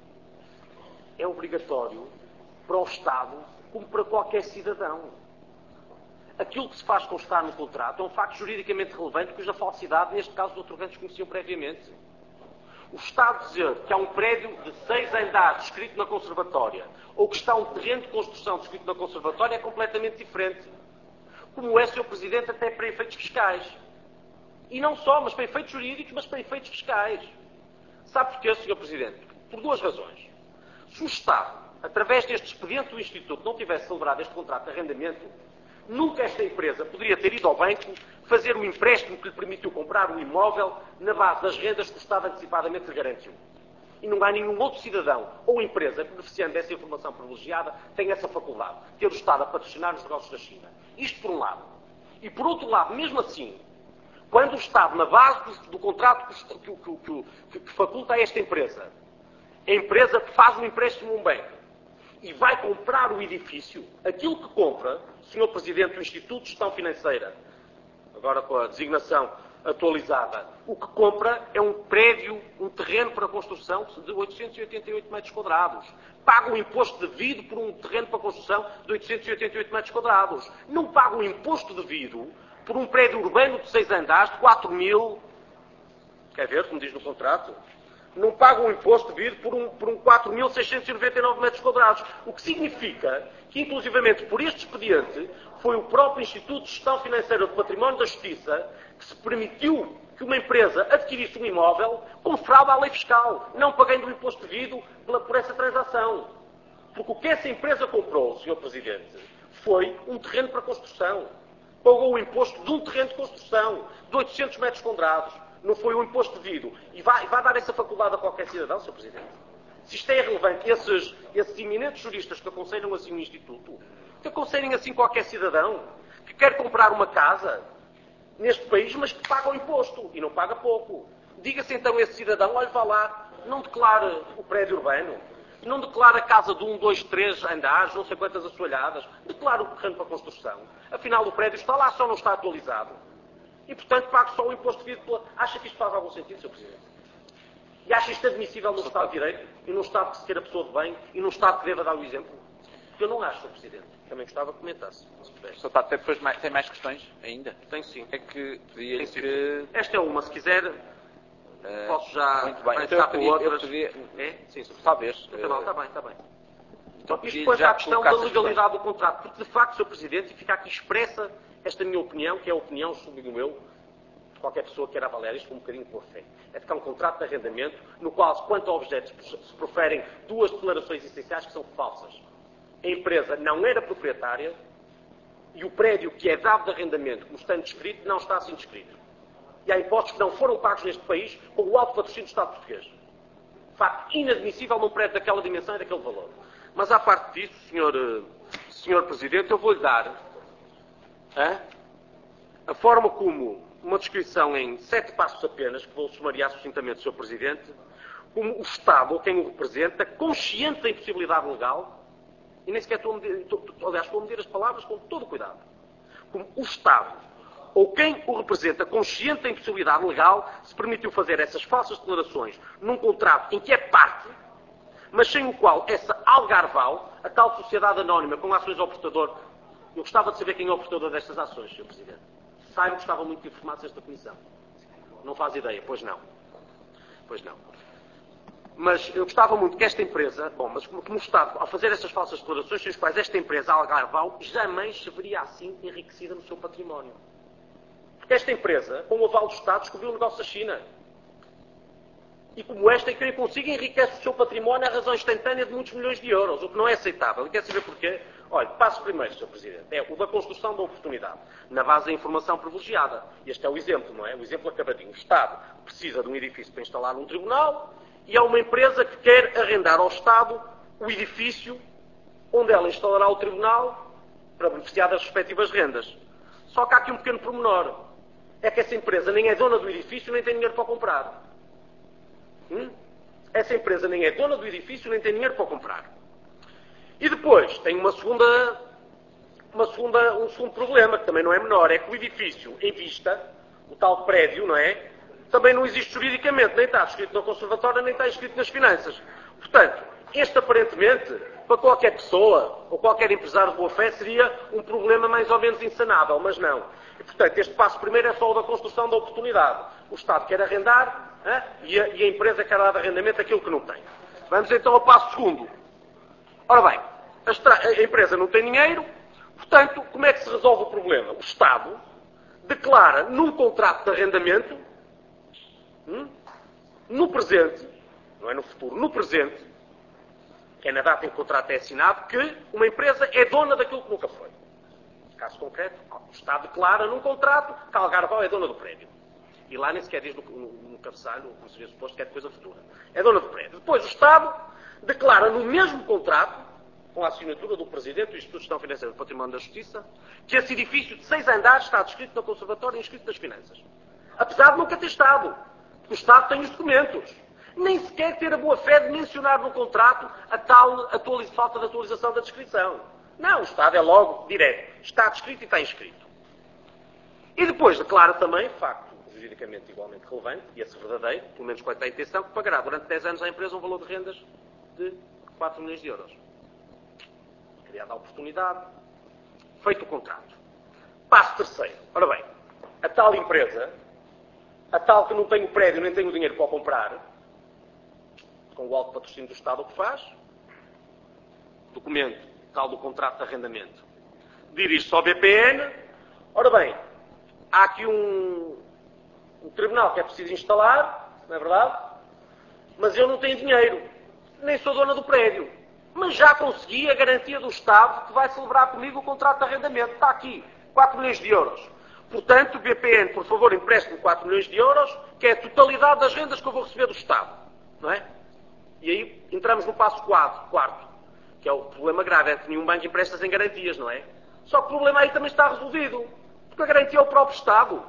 S2: É obrigatório para o Estado como para qualquer cidadão. Aquilo que se faz constar no contrato é um facto juridicamente relevante cuja falsidade, neste caso, os outorgantes conheciam previamente. O Estado dizer que há um prédio de seis andares descrito na conservatória ou que está um terreno de construção descrito na conservatória é completamente diferente. Como é, senhor Presidente, até para efeitos fiscais. E não só, mas para efeitos jurídicos, mas para efeitos fiscais. Sabe porquê, senhor Presidente? Por duas razões. Se o Estado, através deste expediente do Instituto, não tivesse celebrado este contrato de arrendamento, nunca esta empresa poderia ter ido ao banco fazer o empréstimo que lhe permitiu comprar o imóvel na base das rendas que o Estado antecipadamente lhe garantiu. E não há nenhum outro cidadão ou empresa beneficiando dessa informação privilegiada tem essa faculdade, ter o Estado a patrocinar os negócios da China. Isto por um lado. E por outro lado, mesmo assim, quando o Estado, na base do, do contrato que, que, que, que, que faculta a esta empresa, a empresa faz um empréstimo a um banco e vai comprar o edifício, aquilo que compra, senhor Presidente do Instituto de Gestão Financeira, agora com a designação atualizada, o que compra é um prédio, um terreno para construção de oitocentos e oitenta e oito metros quadrados. Paga um imposto devido por um terreno para construção de oitocentos e oitenta e oito metros quadrados. Não paga um imposto devido por um prédio urbano de seis andares de quatro mil... Quer ver, como diz no contrato? Não paga um imposto devido por um, por um quatro mil seiscentos e noventa e nove metros quadrados. O que significa que, inclusivamente, por este expediente, foi o próprio Instituto de Gestão Financeira do Património da Justiça que se permitiu que uma empresa adquirisse um imóvel com fraude à lei fiscal, não pagando o imposto devido pela, por essa transação. Porque o que essa empresa comprou, senhor Presidente, foi um terreno para construção. Pagou o imposto de um terreno de construção de oitocentos metros quadrados. Não foi um imposto devido. E vai, vai dar essa faculdade a qualquer cidadão, senhor Presidente? Se isto é irrelevante, esses, esses eminentes juristas que aconselham assim o Instituto, que aconselhem assim qualquer cidadão que quer comprar uma casa neste país, mas que paga o imposto e não paga pouco. Diga-se então a esse cidadão, olha, vá lá, não declare o prédio urbano, não declare a casa de um, dois, três andares, não sei quantas assoalhadas, declare o terreno para construção. Afinal, o prédio está lá, só não está atualizado. E, portanto, paga só o imposto devido pela... Acha que isto faz algum sentido, senhor Presidente? E acha isto admissível num Estado de Direito, e num Estado que se queira pessoa de bem, e num Estado que deva dar o exemplo? Porque eu não acho, senhor Presidente. Também gostava que comentasse, se pudesse.
S1: senhor Deputado, tem, depois mais, tem mais questões ainda?
S2: Tem sim.
S1: É que pedia
S2: sim.
S1: que...
S2: Esta é uma, se quiser, uh, posso já...
S1: Muito bem. Então eu pedi,
S2: outras.
S1: eu pedi...
S2: É? Sim, senhor
S1: Talvez.
S2: Está bem, está bem, está bem.
S1: Então,
S2: Isto põe
S1: já
S2: a questão da
S1: colocar
S2: legalidade do contrato, porque de facto, senhor Presidente, e fica aqui expressa esta minha opinião, que é a opinião, sublinho eu, de qualquer pessoa que queira avaliar isto com um bocadinho de boa fé. É de que há um contrato de arrendamento no qual, quanto a objetos, se proferem duas declarações essenciais que são falsas. A empresa não era proprietária e o prédio que é dado de arrendamento, como estando descrito, não está assim descrito. E há impostos que não foram pagos neste país com o alto patrocínio do Estado português. Facto inadmissível num prédio daquela dimensão e daquele valor. Mas, à parte disso, senhor, senhor Presidente, eu vou-lhe dar hein, a forma como uma descrição em sete passos apenas, que vou sumariar sucintamente, senhor Presidente, como o Estado, ou quem o representa, consciente da impossibilidade legal, e nem sequer estou a medir, estou, aliás, estou a medir as palavras com todo o cuidado, como o Estado, ou quem o representa, consciente da impossibilidade legal, se permitiu fazer essas falsas declarações num contrato em que é parte, mas sem o qual essa Algarval, a tal sociedade anónima com ações ao portador, eu gostava de saber quem é o portador destas ações, senhor Presidente. Saiba que gostava muito de informar-se esta comissão. Não faz ideia, pois não. Pois não. Mas eu gostava muito que esta empresa, bom, mas como, como o Estado, ao fazer estas falsas declarações, sem as quais esta empresa, a Algarval, jamais se veria assim enriquecida no seu património. Porque esta empresa, com o aval do Estado, descobriu o negócio da China. E como esta, quem consiga enriquece o seu património à razão instantânea de muitos milhões de euros, o que não é aceitável. E quer saber porquê? Olha, passo primeiro, senhor Presidente. É o da construção da oportunidade, na base da informação privilegiada. Este é o exemplo, não é? O exemplo acabadinho. O Estado precisa de um edifício para instalar um tribunal e há uma empresa que quer arrendar ao Estado o edifício onde ela instalará o tribunal para beneficiar das respectivas rendas. Só que há aqui um pequeno pormenor. É que essa empresa nem é dona do edifício nem tem dinheiro para comprar. Hum? Essa empresa nem é dona do edifício nem tem dinheiro para comprar. E depois tem uma segunda, uma segunda, um segundo problema, que também não é menor, é que o edifício em vista, o tal prédio, não é? Também não existe juridicamente, nem está escrito na conservatória, nem está escrito nas finanças. Portanto, este aparentemente, para qualquer pessoa ou qualquer empresário de boa fé, seria um problema mais ou menos insanável, mas não. E, portanto, este passo primeiro é só o da construção da oportunidade. O Estado quer arrendar, hein? E, a, e a empresa quer dar de arrendamento aquilo que não tem. Vamos então ao passo segundo. Ora bem, a, estra... a empresa não tem dinheiro, portanto, como é que se resolve o problema? O Estado declara num contrato de arrendamento, hum, no presente, não é no futuro, no presente, que é na data em que o contrato é assinado, que uma empresa é dona daquilo que nunca foi. Caso concreto, o Estado declara num contrato que a Algarval é dona do prédio. E lá nem sequer diz no, no, no cabeçalho, como seria suposto, que é de coisa futura. É dona do prédio. Depois o Estado declara no mesmo contrato, com a assinatura do Presidente do Instituto de Gestão Financeira do Património da Justiça, que esse edifício de seis andares está descrito na Conservatória e inscrito nas finanças. Apesar de nunca ter estado. Porque o Estado tem os documentos. Nem sequer ter a boa fé de mencionar no contrato a tal atualiz... falta de atualização da descrição. Não, o Estado é logo direto. Está descrito e está inscrito. E depois declara também, facto juridicamente igualmente relevante, e esse verdadeiro, pelo menos quanto à intenção, que pagará durante dez anos à empresa um valor de rendas de quatro milhões de euros. Criada a oportunidade, feito o contrato. Passo terceiro. Ora bem, a tal empresa, a tal que não tem o prédio nem tem o dinheiro para o comprar, com o alto patrocínio do Estado, o que faz? Documento, tal do contrato de arrendamento. Dirige-se ao B P N. Ora bem, há aqui um, um tribunal que é preciso instalar, não é verdade? Mas eu não tenho dinheiro. Nem sou dona do prédio. Mas já consegui a garantia do Estado que vai celebrar comigo o contrato de arrendamento. Está aqui, quatro milhões de euros. Portanto, B P N, por favor, empreste-me quatro milhões de euros, que é a totalidade das rendas que eu vou receber do Estado. Não é? E aí entramos no passo quarto, quarto, que é o problema grave, é que nenhum banco empresta sem garantias, não é? Só que o problema aí também está resolvido, porque a garantia é o próprio Estado.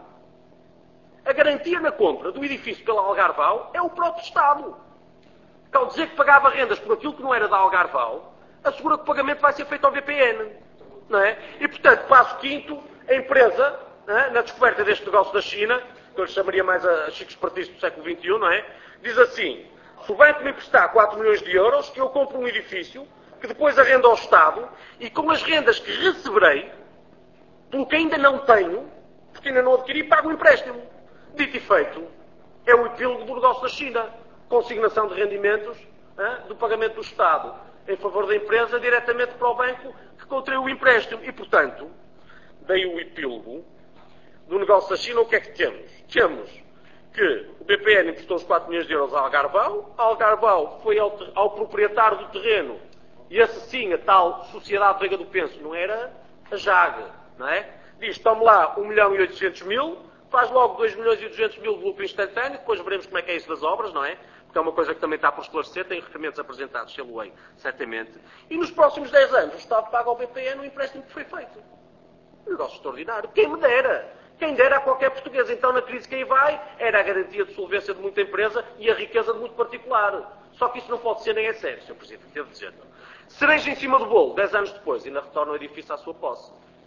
S2: A garantia na compra do edifício pela Algarval é o próprio Estado. Que ao dizer que pagava rendas por aquilo que não era da Algarval, assegura que o pagamento vai ser feito ao B P N, não é? E, portanto, passo quinto, a empresa, é? Na descoberta deste negócio da China, que eu lhe chamaria mais a Chico Espartista do século vinte e um, não é? Diz assim: se o banco me emprestar quatro milhões de euros, eu compro um edifício que depois arrendo ao Estado e com as rendas que receberei, pelo que ainda não tenho, porque ainda não adquiri, pago um empréstimo. Dito e feito, é o epílogo do negócio da China. Consignação de rendimentos hein, do pagamento do Estado em favor da empresa diretamente para o banco que contraiu o empréstimo. E, portanto, daí o epílogo do negócio da China, o que é que temos? Temos que o B P N emprestou os quatro milhões de euros à Algarval, a Algarval foi ao, ao proprietário do terreno, e essa sim, a tal Sociedade Veiga do Penso, não era a J A G, não é? Diz, tome lá um milhão e oitocentos mil, faz logo dois milhões e duzentos mil de lucro instantâneo, depois veremos como é que é isso das obras, não é? Porque é uma coisa que também está por esclarecer, tem requerimentos apresentados, sei-lo-ei, certamente. E nos próximos dez anos o Estado paga ao B P N o empréstimo que foi feito. Um negócio extraordinário. Quem me dera? Quem dera a qualquer português. Então, na crise que aí vai, era a garantia de solvência de muita empresa e a riqueza de muito particular. Só que isso não pode ser nem é sério, senhor Presidente, devo dizer. Cereja em cima do bolo, dez anos depois, ainda retorna o edifício à sua posse.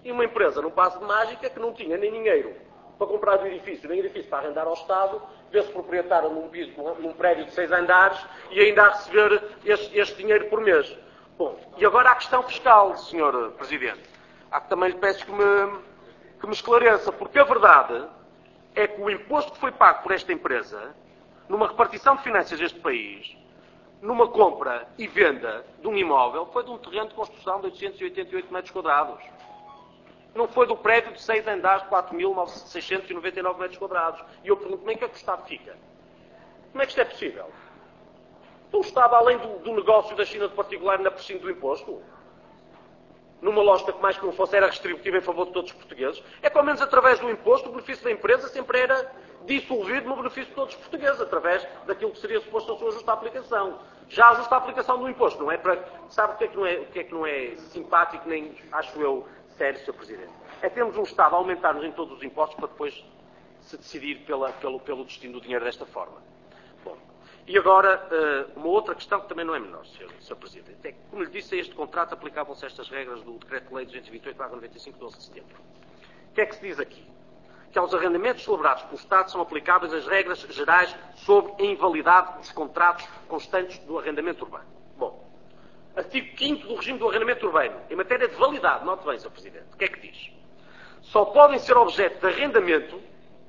S2: E uma empresa, num passo de mágica, que não tinha nem dinheiro para comprar o edifício, nem edifício para arrendar ao Estado, vê-se proprietário num, piso, num prédio de seis andares e ainda a receber este, este dinheiro por mês. Bom, e agora a questão fiscal, senhor Presidente. Há que também lhe peço que me, que me esclareça, porque a verdade é que o imposto que foi pago por esta empresa, numa repartição de finanças deste país, numa compra e venda de um imóvel, foi de um terreno de construção de oitocentos e oitenta e oito metros quadrados. Não foi do prédio de seis andares de quatro mil seiscentos e noventa e nove metros quadrados. E eu pergunto, como é que é que o Estado fica? Como é que isto é possível? Então, o Estado, além do, do negócio da China de particular, ainda prescinde do imposto? Numa lógica que mais que não fosse era restributiva em favor de todos os portugueses, é que ao menos através do imposto o benefício da empresa sempre era dissolvido no benefício de todos os portugueses, através daquilo que seria suposto a sua justa aplicação. Já a justa aplicação do imposto não é para... Sabe o que é que não é, o que é, que não é simpático, nem, acho eu, sério, senhor Presidente? É termos um Estado a aumentar-nos em todos os impostos para depois se decidir pela, pelo, pelo destino do dinheiro desta forma. Bom, e agora, uma outra questão que também não é menor, senhor, senhor Presidente, é que, como lhe disse, a este contrato aplicavam-se estas regras do Decreto-Lei duzentos e vinte e oito barra noventa e cinco, de doze de setembro. O que é que se diz aqui? Que aos arrendamentos celebrados pelo Estado são aplicáveis as regras gerais sobre a invalidade dos contratos constantes do arrendamento urbano. Bom, artigo quinto do regime do arrendamento urbano, em matéria de validade, note bem, senhor Presidente, o que é que diz? Só podem ser objeto de arrendamento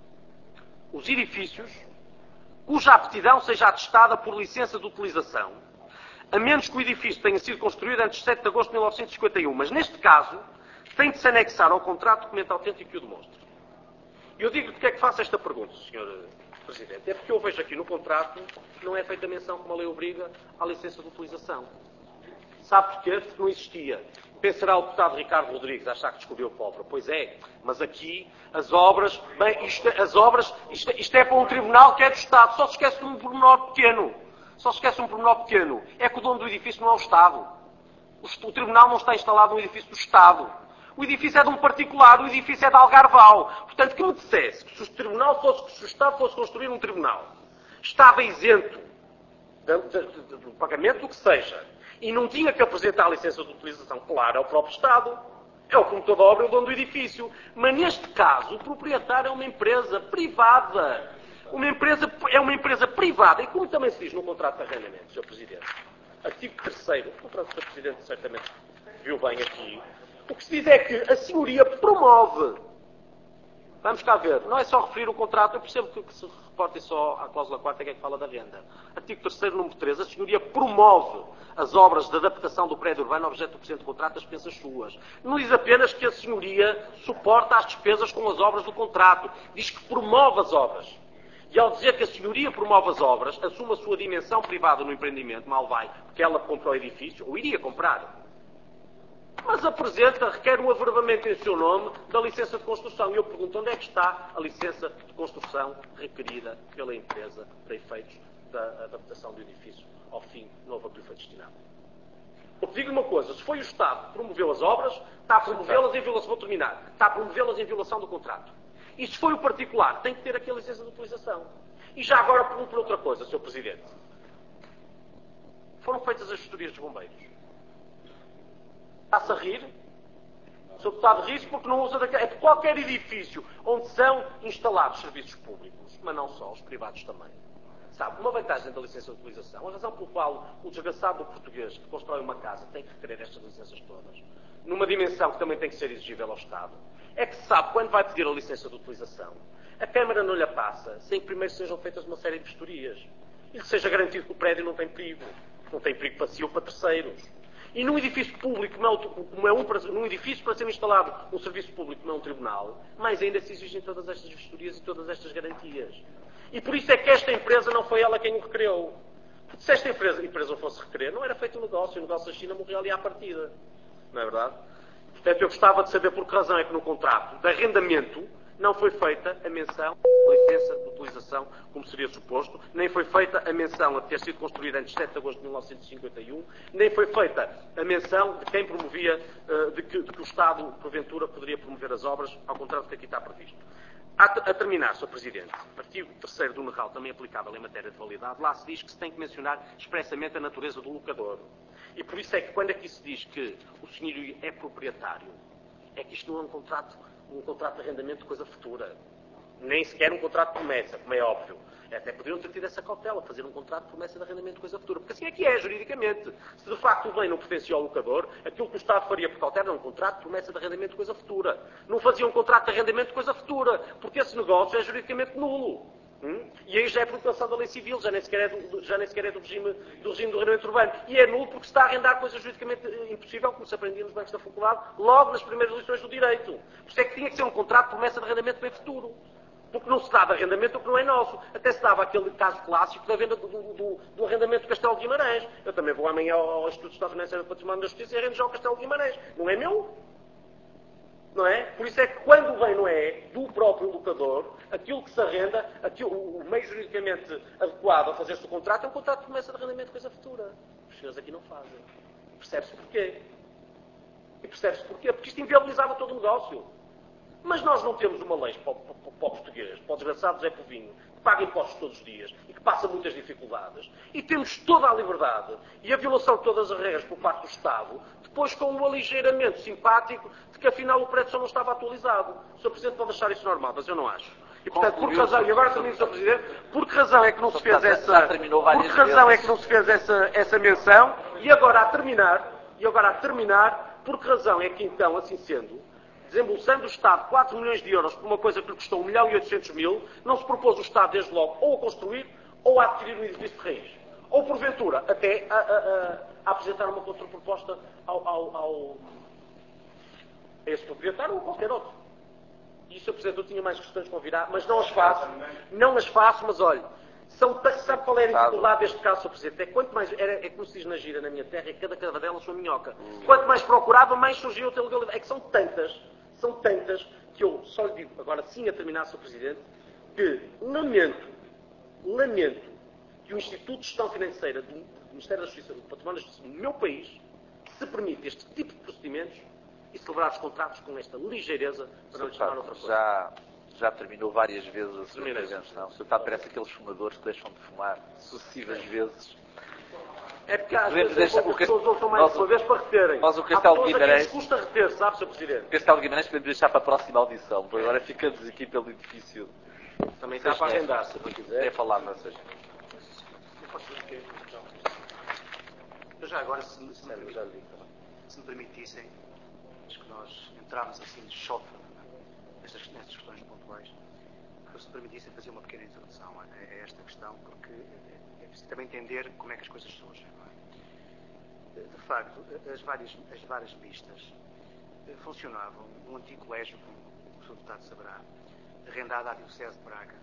S2: os edifícios cuja aptidão seja atestada por licença de utilização, a menos que o edifício tenha sido construído antes de sete de agosto de mil novecentos e cinquenta e um. Mas, neste caso, tem de se anexar ao contrato documento autêntico que o demonstre. E eu digo-lhe porque é que faço esta pergunta, senhor Presidente. É porque eu vejo aqui no contrato que não é feita menção, como a lei obriga, à licença de utilização. Sabe porquê? Porque não existia. Pensará o deputado Ricardo Rodrigues, achar que descobriu a pólvora. Pois é, mas aqui as obras, bem, isto, as obras, isto, isto é para um tribunal que é do Estado. Só se esquece de um pormenor pequeno. Só se esquece de um pormenor pequeno. É que o dono do edifício não é o Estado. O, o tribunal não está instalado no edifício do Estado. O edifício é de um particular, o edifício é de Algarval. Portanto, que me dissesse que se o tribunal fosse, se o Estado fosse construir um tribunal, estava isento do pagamento do que seja, e não tinha que apresentar a licença de utilização, claro, é o próprio Estado. É o promotor da obra, é o dono do edifício. Mas neste caso, o proprietário é uma empresa privada. Uma empresa, é uma empresa privada. E como também se diz no contrato de arrendamento, senhor Presidente, artigo terceiro, o contrato do senhor Presidente certamente viu bem aqui, o que se diz é que a senhoria promove. Vamos cá ver. Não é só referir o contrato. Eu percebo que, que se reportem só à cláusula quarta, que é que fala da renda. Artigo terceiro, número três. A senhoria promove as obras de adaptação do prédio urbano objeto do presente contrato às despesas suas. Não diz apenas que a senhoria suporta as despesas com as obras do contrato. Diz que promove as obras. E ao dizer que a senhoria promove as obras, assume a sua dimensão privada no empreendimento, mal vai, porque ela comprou o edifício, ou iria comprar. Mas apresenta, requer um averbamento em seu nome da licença de construção. E eu pergunto, onde é que está a licença de construção requerida pela empresa para efeitos da adaptação do edifício ao fim novo a que lhe foi destinado? Digo-lhe uma coisa, se foi o Estado que promoveu as obras, está a promovê-las em violação, vou terminar, está a promovê-las em violação do contrato. E se foi o particular, tem que ter aqui a licença de utilização. E já agora pergunto por outra coisa, senhor Presidente. Foram feitas as vistorias dos bombeiros. Está-se a rir? O senhor deputado ri-se porque não usa daquela... É por qualquer edifício onde são instalados serviços públicos, mas não só, os privados também. Sabe, uma vantagem da licença de utilização, a razão pelo qual o desgraçado do português que constrói uma casa tem que requerer estas licenças todas, numa dimensão que também tem que ser exigível ao Estado, é que se sabe quando vai pedir a licença de utilização, a Câmara não lhe passa sem que primeiro sejam feitas uma série de vistorias e que seja garantido que o prédio não tem perigo, não tem perigo para si ou para terceiros. E num edifício público, como é um, num edifício para ser instalado um serviço público, não um tribunal, mais ainda se exigem todas estas vistorias e todas estas garantias. E por isso é que esta empresa não foi ela quem o requereu. Porque se esta empresa, empresa fosse requerer, não era feito o negócio, o negócio da China morreu ali à partida. Não é verdade? Portanto, eu gostava de saber por que razão é que no contrato de arrendamento não foi feita a menção da licença de utilização, como seria suposto, nem foi feita a menção a ter sido construída antes de sete de agosto de mil novecentos e cinquenta e um, nem foi feita a menção de quem promovia, de que, de que o Estado, porventura, poderia promover as obras, ao contrário do que aqui está previsto. A, a terminar, senhor Presidente, artigo terceiro do N R A L, também aplicável em matéria de validade, lá se diz que se tem que mencionar expressamente a natureza do locador. E por isso é que, quando aqui se diz que o senhorio é proprietário, é que isto não é um contrato, um contrato de arrendamento de coisa futura. Nem sequer um contrato de promessa, como é óbvio. Até poderiam ter tido essa cautela, fazer um contrato de promessa de arrendamento de coisa futura. Porque assim é que é, juridicamente. Se de facto o bem não pertencia ao locador, aquilo que o Estado faria por cautela era um contrato de promessa de arrendamento de coisa futura. Não fazia um contrato de arrendamento de coisa futura, porque esse negócio é juridicamente nulo. Hum? E aí já é proteção da lei civil, já nem sequer é do, já nem sequer é do, regime, do regime do arrendamento urbano. E é nulo porque se está a arrendar coisa juridicamente impossível, como se aprendia nos bancos da faculdade, logo nas primeiras lições do direito. Por isso é que tinha que ser um contrato de promessa de arrendamento bem futuro. Porque não se dá de arrendamento o que não é nosso. Até se dava aquele caso clássico da venda do, do, do arrendamento do Castelo de Guimarães. Eu também vou amanhã ao Instituto de Estado Financeiro do Património da Justiça e arrendo já o Castelo de Guimarães. Não é meu? Não é? Por isso é que quando o bem não é do próprio locador, aquilo que se arrenda, aquilo, o meio juridicamente adequado a fazer-se o contrato é um contrato de promessa de arrendamento de coisa futura. Os senhores aqui não fazem. Percebe-se porquê? E percebe-se porquê? Porque isto inviabilizava todo o negócio. Mas nós não temos uma lei para o, para, para o português, para o desgraçado Zé Povinho, que paga impostos todos os dias e que passa muitas dificuldades. E temos toda a liberdade e a violação de todas as regras por parte do Estado, depois com um aligeiramento simpático de que afinal o prédio só não estava atualizado. O senhor Presidente pode achar isso normal, mas eu não acho. E portanto, por que razão, e agora termino, senhor Presidente, por que razão é que não se fez essa, por que razão é que não se fez essa, essa menção, e agora a terminar, e agora a terminar, por que razão é que então, assim sendo, desembolsando o Estado quatro milhões de euros por uma coisa que lhe custou um milhão e oitocentos mil, não se propôs o Estado, desde logo, ou a construir, ou a adquirir um edifício de raiz. Ou, porventura, até a, a, a, a apresentar uma contraproposta ao, ao, ao, a esse proprietário ou a qualquer outro. E, senhor Presidente, eu tinha mais questões para virar, mas não as faço. Não as faço, mas, olha, são, sabe qual é a dificuldade deste caso, senhor Presidente? É quanto mais, era, é como se diz na gira na minha terra, é cada cavadela sua minhoca. Quanto mais procurava, mais surgiu a legalidade. É que são tantas, são tantas, que eu só lhe digo, agora sim a terminar, senhor Presidente, que lamento, lamento que o Instituto de Gestão Financeira do Ministério da Justiça, do Património da Justiça, no meu país, se permite este tipo de procedimentos e celebrar os contratos com esta ligeireza para não lhes chamar outra coisa.
S1: Já, já terminou várias vezes a sua intervenção. O senhor está, parece aqueles fumadores que deixam de fumar sucessivas vezes.
S2: É porque às
S1: Podemos
S2: vezes
S1: deixar-
S2: as
S1: o
S2: pessoas
S1: Cast-
S2: ouçam mais
S1: nós-
S2: uma vez para reterem.
S1: nós o
S2: Há
S1: Castelo
S2: pessoas
S1: de
S2: a quem
S1: Guimarães-
S2: lhes custa reter, sabe, senhor Presidente?
S1: O Castelo de Guimarães podemos deixar para a próxima audição, porque agora ficamos aqui pelo edifício.
S2: Também está para
S1: Vocês
S2: arrendar, se não
S1: É
S2: quiser.
S1: falar, vocês.
S3: Eu posso dizer que eu já agora, se, me- se, me,
S2: Sério,
S3: permi-
S2: já lhe digo também.
S3: se me permitissem, acho que nós entramos assim de choque nestas, nestas questões pontuais, que se me permitissem fazer uma pequena introdução a, a esta questão, porque é, é preciso também entender como é que as coisas surgem. Não é? De facto, as várias, as várias pistas eh, funcionavam num antigo colégio, como o senhor Deputado saberá, arrendado à Diocese de Braga,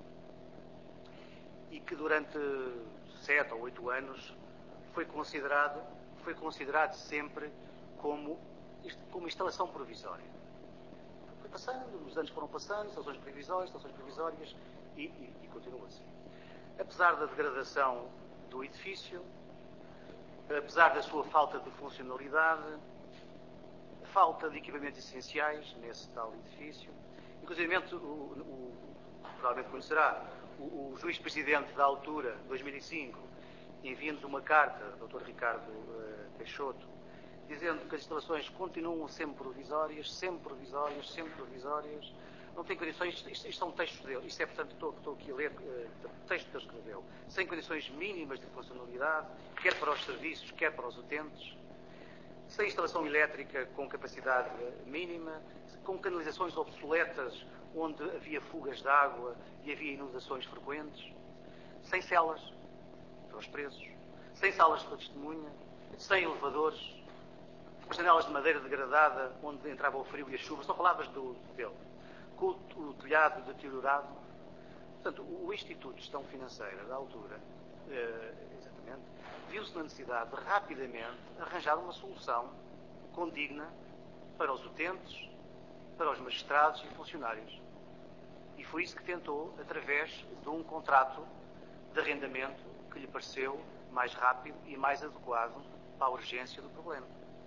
S3: e que durante sete ou oito anos foi considerado, foi considerado sempre como, isto, como instalação provisória. Foi passando, os anos foram passando, instalações provisórias, instalações provisórias, e, e, e continua assim. Apesar da degradação do edifício, apesar da sua falta de funcionalidade, falta de equipamentos essenciais nesse tal edifício, inclusive o, o, provavelmente conhecerá, o, o juiz-presidente da altura, dois mil e cinco, envia-nos uma carta, doutor Ricardo uh, Peixoto, dizendo que as instalações continuam sempre provisórias, sempre provisórias, sempre provisórias, não tem condições, isto, isto são textos dele, isto é, portanto, estou, estou aqui a ler uh, texto que ele escreveu, sem condições mínimas de funcionalidade, quer para os serviços, quer para os utentes, sem instalação elétrica com capacidade mínima, com canalizações obsoletas onde havia fugas de água e havia inundações frequentes, sem celas para os presos, sem salas para testemunha, sem elevadores, com janelas de madeira degradada onde entrava o frio e a chuva, só palavras do, dele, com o, o telhado deteriorado. Portanto, o Instituto de Gestão Financeira da altura, eh, exatamente, viu-se na necessidade de rapidamente arranjar uma solução condigna para os utentes, para os magistrados e funcionários. E foi isso que tentou através de um contrato de arrendamento que lhe pareceu mais rápido e mais adequado para a urgência do problema.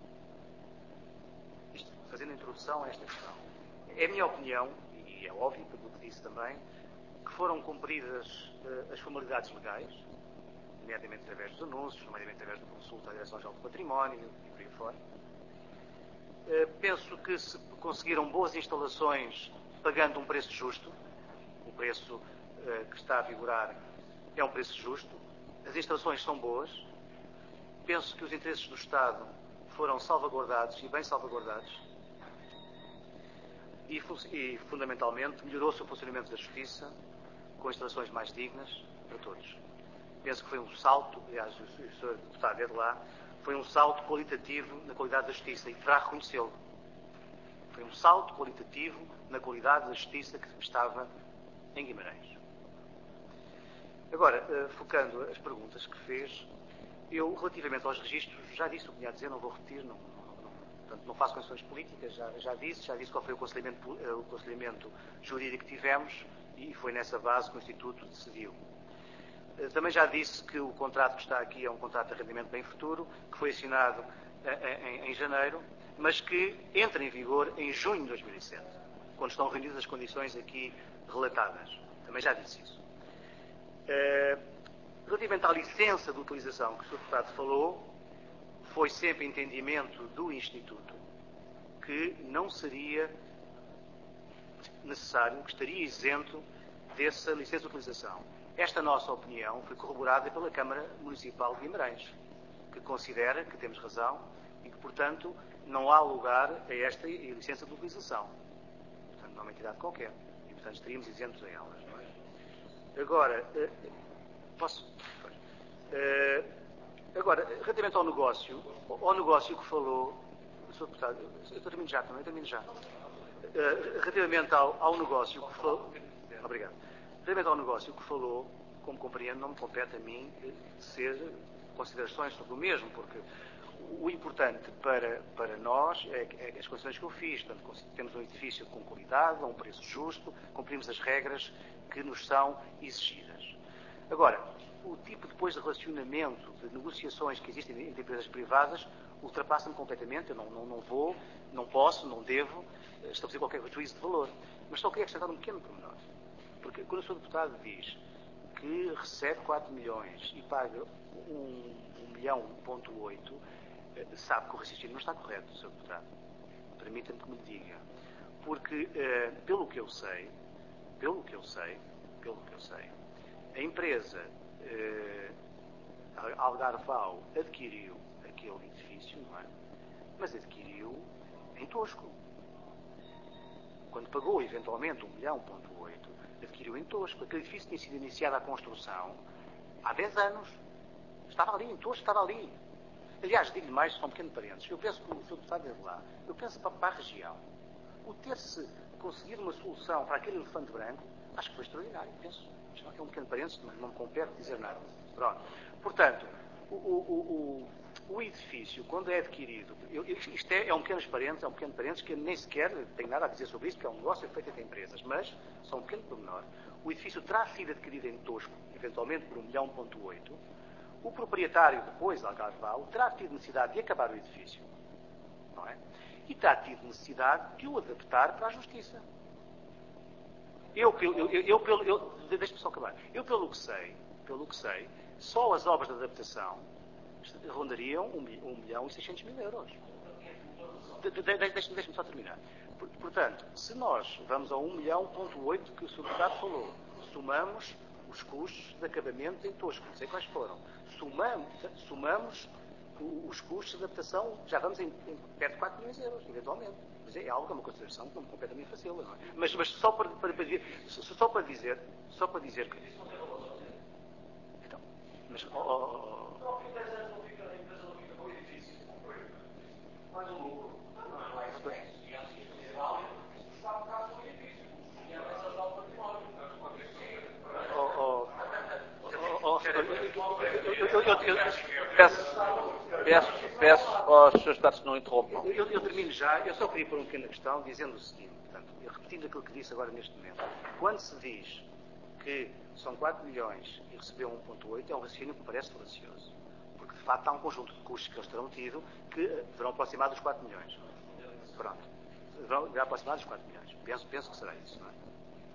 S3: Isto, fazendo a introdução a esta questão. É a minha opinião, e é óbvio pelo que disse também, que foram cumpridas uh, as formalidades legais, nomeadamente através dos anúncios, nomeadamente através da consulta à Direção-Geral do Património e por aí fora. Uh, Penso que se conseguiram boas instalações pagando um preço justo. O preço que está a vigorar é um preço justo. As instalações são boas. Penso que os interesses do Estado foram salvaguardados e bem salvaguardados. E, e fundamentalmente, melhorou-se o funcionamento da Justiça com instalações mais dignas para todos. Penso que foi um salto, aliás, o senhor deputado é de lá, foi um salto qualitativo na qualidade da Justiça e deverá reconhecê-lo. Foi um salto qualitativo na qualidade da Justiça que estava em Guimarães. Agora, focando as perguntas que fez, eu, relativamente aos registros, já disse o que tinha a dizer, não vou repetir, não, não, não, portanto, não faço questões políticas, já, já disse, já disse qual foi o aconselhamento, o aconselhamento jurídico que tivemos e foi nessa base que o Instituto decidiu. Também já disse que o contrato que está aqui é um contrato de arrendamento bem futuro, que foi assinado em, em, em janeiro, mas que entra em vigor em junho de dois mil e sete, quando estão reunidas as condições aqui relatadas. Também já disse isso. Relativamente à licença de utilização que o senhor Deputado falou, foi sempre entendimento do Instituto que não seria necessário, que estaria isento dessa licença de utilização. Esta nossa opinião foi corroborada pela Câmara Municipal de Guimarães, que considera que temos razão e que, portanto, não há lugar a esta licença de utilização. Portanto, não é uma entidade qualquer. E, portanto, estaríamos isentos a elas. Não é? Agora, posso... Agora, relativamente ao negócio, ao negócio que falou... senhor Deputado, eu termino já também, eu termino já. Relativamente ao, ao negócio que falou... Obrigado. Relativamente ao negócio que falou, como compreendo, não me compete a mim ser considerações sobre o mesmo, porque o importante para, para nós é, é as condições que eu fiz. Portanto, temos um edifício com qualidade, a um preço justo, cumprimos as regras que nos são exigidas. Agora, o tipo depois de relacionamento, de negociações que existem entre empresas privadas, ultrapassa-me completamente. Eu não, não, não vou, não posso, não devo estabelecer qualquer juízo de valor. Mas só queria acrescentar um pequeno pormenor. Porque quando o senhor Deputado diz que recebe quatro milhões e paga um, um milhão, um ponto oito, sabe que o raciocínio não está correto, senhor Deputado. Permita-me que me diga. Porque, eh, pelo que eu sei, pelo que eu sei, pelo que eu sei, a empresa eh, Algarval adquiriu aquele edifício, não é? Mas adquiriu em Tosco. Quando pagou, eventualmente, um milhão, um ponto oito, adquiriu em Tosco. Aquele edifício tinha sido iniciado a construção há dez anos. Estava ali, em Tosco, estava ali. Aliás, digo-lhe mais, só um pequeno parênteses. Eu penso que o senhor Deputado é de lá. Eu penso para, para a região. O ter-se conseguido uma solução para aquele elefante branco, acho que foi extraordinário, penso. Isto é um pequeno parênteses, não, não me compete dizer nada. Pronto. Portanto, o, o, o, o edifício, quando é adquirido, eu, isto é, é um pequeno parênteses, é um pequeno parênteses que eu nem sequer tenho nada a dizer sobre isso, porque é um negócio feito entre empresas, mas, só um pequeno pormenor, o edifício terá sido adquirido em Tosco, eventualmente por um milhão, um ponto oito. O proprietário, depois, Algarval, terá tido necessidade de acabar o edifício, não é? E terá tido necessidade de o adaptar para a justiça. Eu, eu, eu, eu, eu, eu deixe-me só acabar. Eu, pelo que sei, pelo que sei, só as obras de adaptação rondariam um milhão e seiscentos mil euros. De, de, de, deixe-me, deixe-me só terminar. Portanto, se nós vamos a um milhão, ponto oito que o senhor Deputado falou, somamos os custos de acabamento em Tosco, não sei quais foram, somamos, somamos os custos de adaptação, já vamos em, em perto de quatro milhões de euros, eventualmente. Mas é algo, é uma consideração que não me compete a mim fazê-la, não é? Mas, mas só, para, para, para dizer, só para dizer, só para dizer que... Então, mas... Oh, oh, oh.
S1: Peço, peço, peço aos senhores deputados que não interrompam.
S3: Eu, eu termino já. Eu só queria pôr uma pequena questão dizendo o seguinte, portanto, repetindo aquilo que disse agora neste momento. Quando se diz que são quatro milhões e recebeu um ponto oito, é um raciocínio que me parece falacioso. Porque, de facto, há um conjunto de custos que eles terão tido que deverão aproximar dos quatro milhões. Pronto. Deverão aproximar dos quatro milhões. Penso, penso que será isso, não é?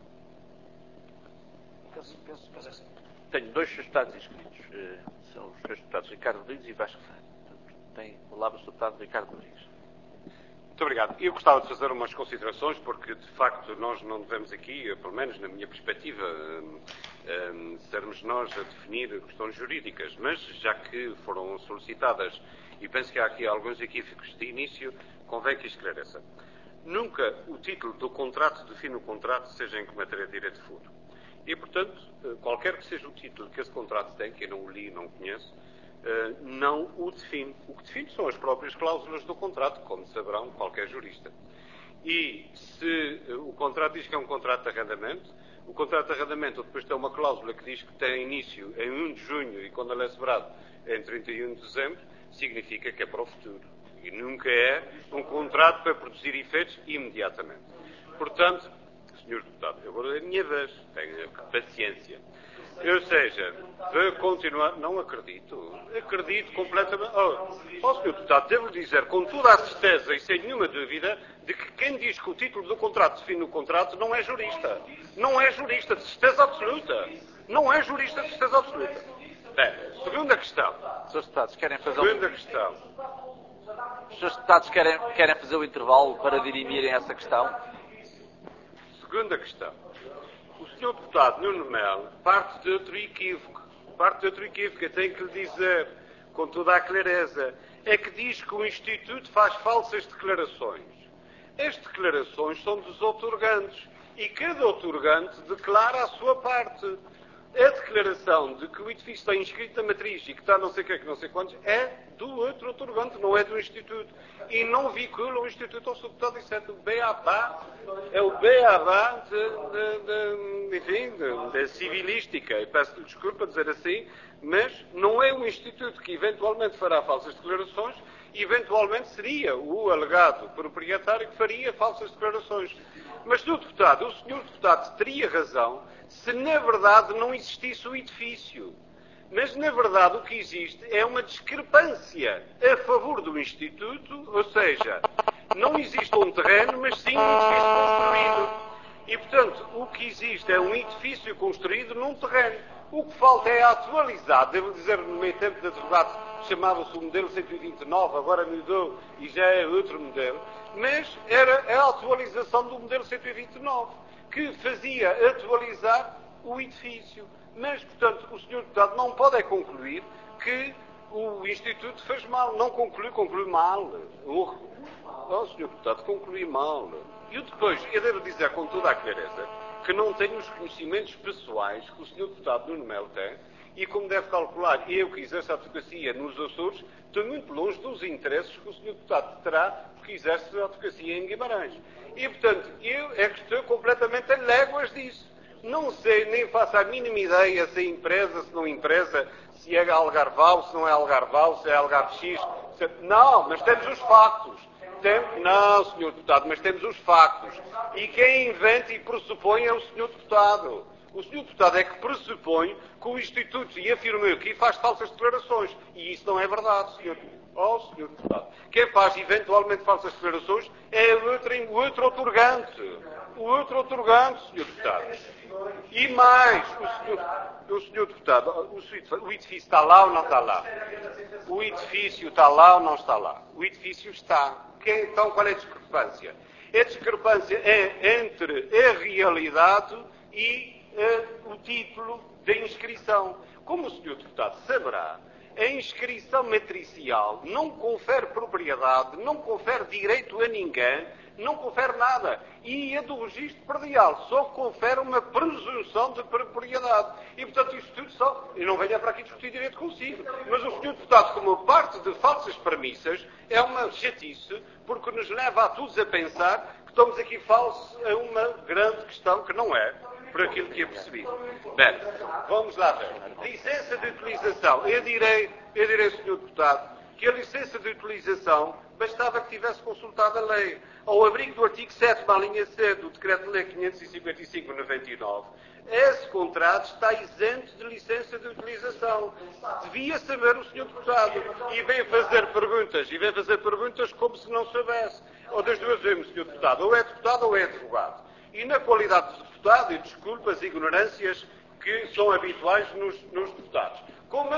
S3: Penso, penso, penso assim.
S1: Tenho dois deputados inscritos. São os senhores deputados Ricardo Rodrigues e Vasco Santos. Tem a palavra o senhor deputado Ricardo Rodrigues.
S4: Muito obrigado. Eu gostava de fazer umas considerações, porque, de facto, nós não devemos aqui, pelo menos na minha perspectiva, um, um, sermos nós a definir questões jurídicas, mas já que foram solicitadas, e penso que há aqui alguns equívocos de início, convém que esclareça. Nunca o título do contrato define o contrato, seja em que matéria de direito for. E, portanto, qualquer que seja o título que esse contrato tem, que eu não o li e não o conheço, não o define. O que define são as próprias cláusulas do contrato, como saberão qualquer jurista. E se o contrato diz que é um contrato de arrendamento, o contrato de arrendamento depois tem uma cláusula que diz que tem início em um de junho e quando ele é celebrado em trinta e um de dezembro, significa que é para o futuro. E nunca é um contrato para produzir efeitos imediatamente. Portanto, senhor Deputado, eu vou ler a minha vez, tenha paciência. Ou seja, de continuar, não acredito, acredito completamente. Oh, oh senhor Deputado, devo dizer com toda a certeza e sem nenhuma dúvida de que quem diz que o título do contrato define o contrato não é jurista. Não é jurista, de certeza absoluta. Não é jurista, de certeza absoluta. Bem, segunda questão.
S1: senhores Deputados, querem fazer
S4: Segunda
S1: o...
S4: questão.
S1: Os senhores Deputados querem, querem fazer o intervalo para dirimirem essa questão?
S4: Segunda questão. O senhor Deputado Nuno Melo parte de outro equívoco. Parte de outro equívoco. Eu tenho que lhe dizer, com toda a clareza, é que diz que o Instituto faz falsas declarações. As declarações são dos outorgantes. E cada outorgante declara a sua parte. A declaração de que o edifício está inscrito na matriz e que está não sei o que, que não sei quantos, é do outro outorgante, não é do Instituto. E não vincula o Instituto ao senhor Deputado, isso é do beabá, é o beabá de, de, de, enfim, de, de civilística. E peço-lhe desculpa dizer assim, mas não é o Instituto que eventualmente fará falsas declarações, eventualmente seria o alegado proprietário que faria falsas declarações. Mas, senhor Deputado, o senhor Deputado teria razão se na verdade não existisse o edifício. Mas na verdade o que existe é uma discrepância a favor do Instituto, ou seja, não existe um terreno, mas sim um edifício construído. E, portanto, o que existe é um edifício construído num terreno. O que falta é atualizar, devo dizer, no meio tempo de advogado, chamava-se o modelo cento e vinte e nove, agora mudou e já é outro modelo, mas era a atualização do modelo cento e vinte e nove, que fazia atualizar o edifício. Mas, portanto, o senhor Deputado não pode é concluir que o Instituto fez mal. Não conclui, conclui mal. Oh, oh senhor Deputado, conclui mal. E eu depois, eu devo dizer com toda a clareza, que não tenho os conhecimentos pessoais que o senhor Deputado Nuno Melo tem, e como deve calcular, eu que exerço a advocacia nos Açores, estou muito longe dos interesses que o senhor Deputado terá porque exerce a advocacia em Guimarães. E, portanto, eu é que estou completamente a léguas disso. Não sei, nem faço a mínima ideia se é empresa, se não é empresa, se é Algarval, se não é Algarval, se é Algarve X. Se... Não, mas temos os factos. Tem... Não, senhor Deputado, mas temos os factos. E quem inventa e pressupõe é o senhor Deputado. O senhor Deputado é que pressupõe que o Instituto e afirma aqui faz falsas declarações. E isso não é verdade, senhor Oh, senhor Deputado. Quem faz eventualmente falsas declarações é o outro, o outro outorgante. O outro outorgante, senhor Deputado. E mais, o senhor, o senhor Deputado, o, o edifício está lá ou não está lá? O edifício está lá ou não está lá? O edifício está. Que, então, qual é a discrepância? A discrepância é entre a realidade e uh, o título da inscrição. Como o senhor Deputado saberá, a inscrição matricial não confere propriedade, não confere direito a ninguém, não confere nada. E a do registro predial só confere uma presunção de propriedade. E, portanto, isto tudo só... Eu não venho para aqui discutir direito consigo. Mas o senhor Deputado, como parte de falsas premissas, é uma chatice, porque nos leva a todos a pensar que estamos aqui falsos a uma grande questão que não é, por aquilo que é percebido. Bem, vamos lá ver. Licença de utilização. Eu direi, eu direi, senhor Deputado, que a licença de utilização bastava que tivesse consultado a lei. Ao abrigo do artigo sete, a linha C do Decreto-Lei quinhentos e cinquenta e cinco barra noventa e nove, esse contrato está isento de licença de utilização. Devia saber o senhor Deputado. E vem fazer perguntas, e vem fazer perguntas como se não soubesse. Ou das duas vezes, senhor Deputado, ou é deputado ou é advogado. E na qualidade de deputado, e desculpe as ignorâncias que são habituais nos, nos deputados. Como advogado,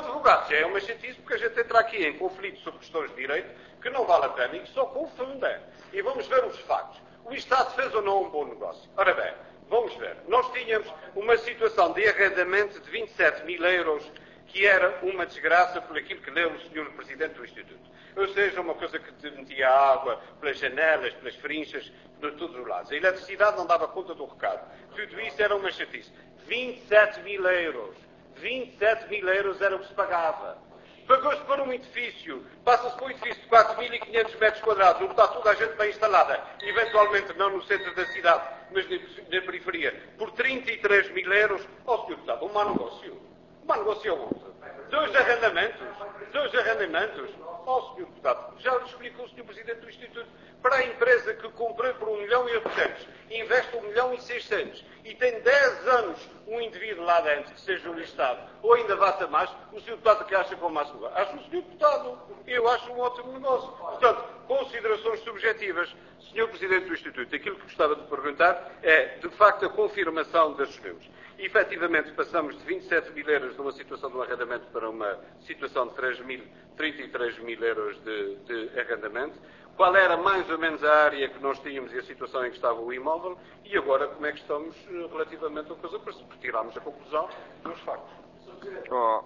S4: já é uma chatice, porque a gente entra aqui em conflito sobre questões de direito que não vale a pena e que só confundem. E vamos ver os factos. O Estado fez ou não um bom negócio? Ora bem, vamos ver. Nós tínhamos uma situação de arrendamento de vinte e sete mil euros, que era uma desgraça por aquilo que leu o senhor Presidente do Instituto. Ou seja, uma coisa que te metia água pelas janelas, pelas frinchas, de todos os lados. A eletricidade não dava conta do recado. Tudo isso era uma chatice. vinte e sete mil euros. vinte e sete mil euros era o que se pagava. Pagou-se por um edifício, passa-se por um edifício de quatro mil e quinhentos metros quadrados, onde está toda a gente bem instalada, eventualmente não no centro da cidade, mas na periferia, por trinta e três mil euros, ó senhor Deputado, um mau negócio. Um mau negócio onde? Dois arrendamentos. Dois arrendamentos. Ó senhor Deputado, já lhe explicou o senhor Presidente do Instituto, para a empresa que comprou por um milhão e oitocentos, investe um milhão e seiscentos, e tem dez anos um indivíduo lá dentro que seja um Estado, ou ainda basta mais, o senhor Deputado que acha como mais lugar? Acho o senhor Deputado. Eu acho um ótimo negócio. Portanto, considerações subjetivas. senhor Presidente do Instituto, aquilo que gostava de perguntar é, de facto, a confirmação das meus. E, efetivamente, passamos de vinte e sete mil euros numa situação de um arrendamento para uma situação de trinta e três mil euros de, de arrendamento. Qual era mais ou menos a área que nós tínhamos e a situação em que estava o imóvel e agora como é que estamos relativamente a coisa para tirarmos a conclusão dos factos.
S1: Oh,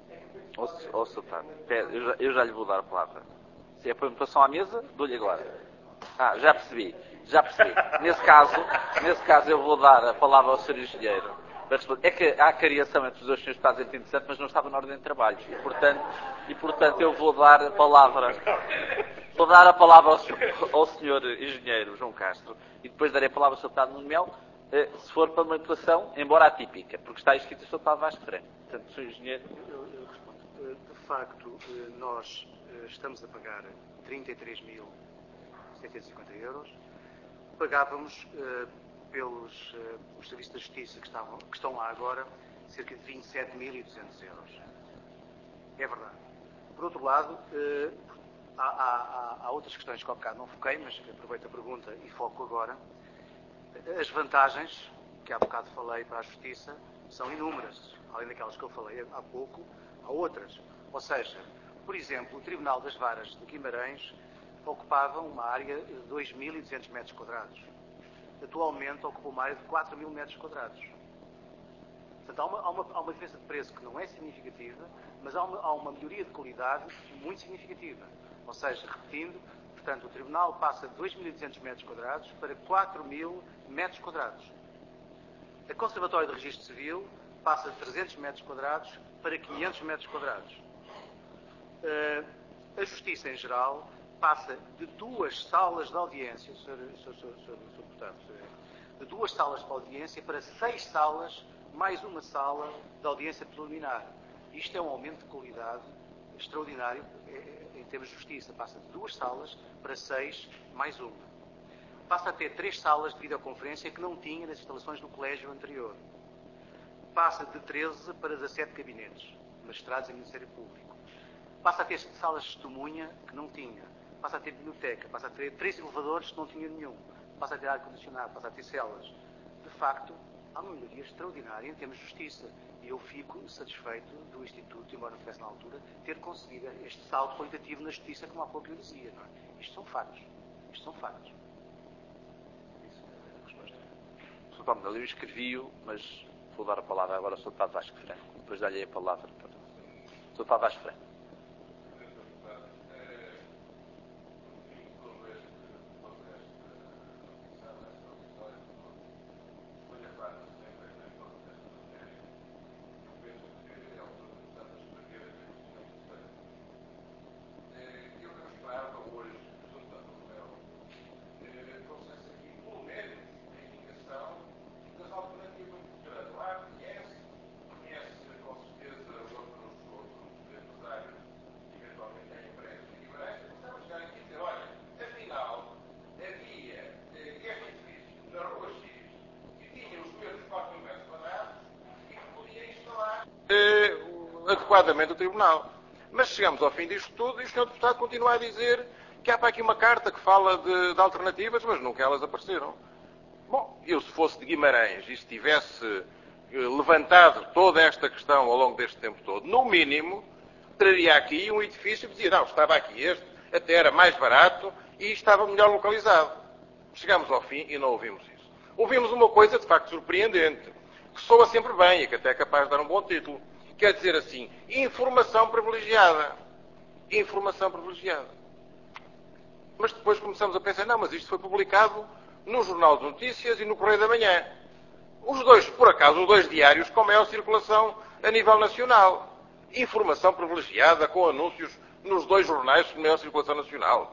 S1: oh, oh Sultano, eu já, eu já lhe vou dar a palavra. Se é perguntação à mesa, dou-lhe agora. Ah, já percebi, já percebi. Nesse caso, nesse caso eu vou dar a palavra ao senhor Engenheiro. É que há cariação entre os dois senhores Estados em interessante, mas não estava na ordem de trabalhos. E portanto, e, portanto eu vou dar a palavra... Vou dar a palavra ao senhor, ao senhor Engenheiro João Castro e depois darei a palavra ao senhor Deputado Nuno Melo, se for para manipulação, embora atípica, porque está escrito o senhor Deputado Vasco Freire. Portanto, senhor Engenheiro...
S3: Eu, eu respondo. De facto, nós estamos a pagar trinta e três mil setecentos e cinquenta euros. Pagávamos, pelos os serviços da Justiça que, estavam, que estão lá agora, cerca de vinte e sete mil e duzentos euros. É verdade. Por outro lado... Há, há, há outras questões que ao bocado não foquei, mas aproveito a pergunta e foco agora. As vantagens, que há bocado falei para a Justiça, são inúmeras. Além daquelas que eu falei há pouco, há outras. Ou seja, por exemplo, o Tribunal das Varas de Guimarães ocupava uma área de dois mil e duzentos metros quadrados. Atualmente ocupa uma área de quatro mil metros quadrados. Portanto, há uma, há, uma, há uma diferença de preço que não é significativa, mas há uma, há uma melhoria de qualidade muito significativa. Ou seja, repetindo, portanto, o Tribunal passa de dois mil e duzentos metros quadrados para quatro mil metros quadrados. A Conservatória de Registro Civil passa de trezentos metros quadrados para quinhentos metros quadrados. Uh, a Justiça, em geral, passa de duas salas de audiência, senhor, senhor, senhor, senhor, senhor Deputado, de duas salas de audiência para seis salas, mais uma sala de audiência preliminar. Isto é um aumento de qualidade extraordinário em termos de justiça. Passa de duas salas para seis, mais uma. Passa a ter três salas de videoconferência que não tinha nas instalações do colégio anterior. Passa de treze para dezassete gabinetes, magistrados e Ministério Público. Passa a ter salas de testemunha que não tinha. Passa a ter biblioteca. Passa a ter três elevadores que não tinha nenhum. Passa a ter ar-condicionado. Passa a ter celas. De facto, há uma melhoria extraordinária em termos de justiça. E eu fico satisfeito do Instituto, embora não tivesse na altura, ter conseguido este salto qualitativo na justiça, como há pouco eu dizia. Não é? Isto são factos. Isto são factos. Isso é a resposta.
S1: senhor Deputado, eu escrevi-o, mas vou dar a palavra agora ao senhor Deputado Vasco Freire. Depois dá-lhe a palavra. senhor Deputado Vasco Freire.
S5: adequadamente o Tribunal. Mas chegamos ao fim disto tudo e o senhor Deputado continua a dizer que há para aqui uma carta que fala de, de alternativas, mas nunca elas apareceram. Bom, eu se fosse de Guimarães e se tivesse eh, levantado toda esta questão ao longo deste tempo todo, no mínimo, traria aqui um edifício que dizia, não, estava aqui este, até era mais barato e estava melhor localizado. Chegámos ao fim e não ouvimos isso. Ouvimos uma coisa de facto surpreendente, que soa sempre bem e que até é capaz de dar um bom título. Quer dizer assim, informação privilegiada. Informação privilegiada. Mas depois começamos a pensar, não, mas isto foi publicado no Jornal de Notícias e no Correio da Manhã. Os dois, por acaso, os dois diários com maior circulação a nível nacional. Informação privilegiada com anúncios nos dois jornais de maior circulação nacional.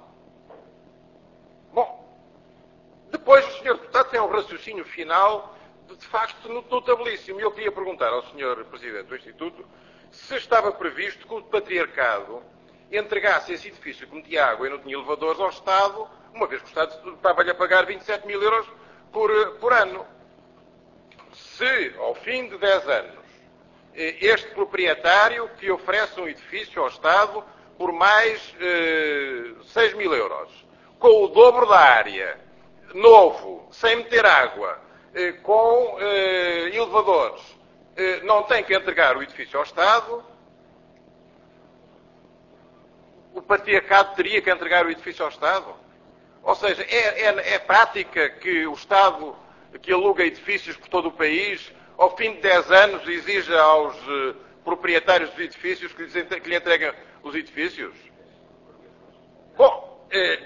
S5: Bom, depois o senhor Deputado tem um raciocínio final de, de facto notabilíssimo. E eu queria perguntar ao senhor Presidente do Instituto se estava previsto que o patriarcado entregasse esse edifício que metia água e não tinha elevadores ao Estado, uma vez que o Estado estava-lhe a pagar vinte e sete mil euros por, por ano. Se, ao fim de dez anos, este proprietário que oferece um edifício ao Estado por mais eh, seis mil euros, com o dobro da área, novo, sem meter água, eh, com eh, elevadores, eh, não tem que entregar o edifício ao Estado, o patriarcado teria que entregar o edifício ao Estado? Ou seja, é, é, é prática que o Estado, que aluga edifícios por todo o país, ao fim de dez anos exija aos uh, proprietários dos edifícios que, lhes, que lhe entreguem os edifícios? Bom, é,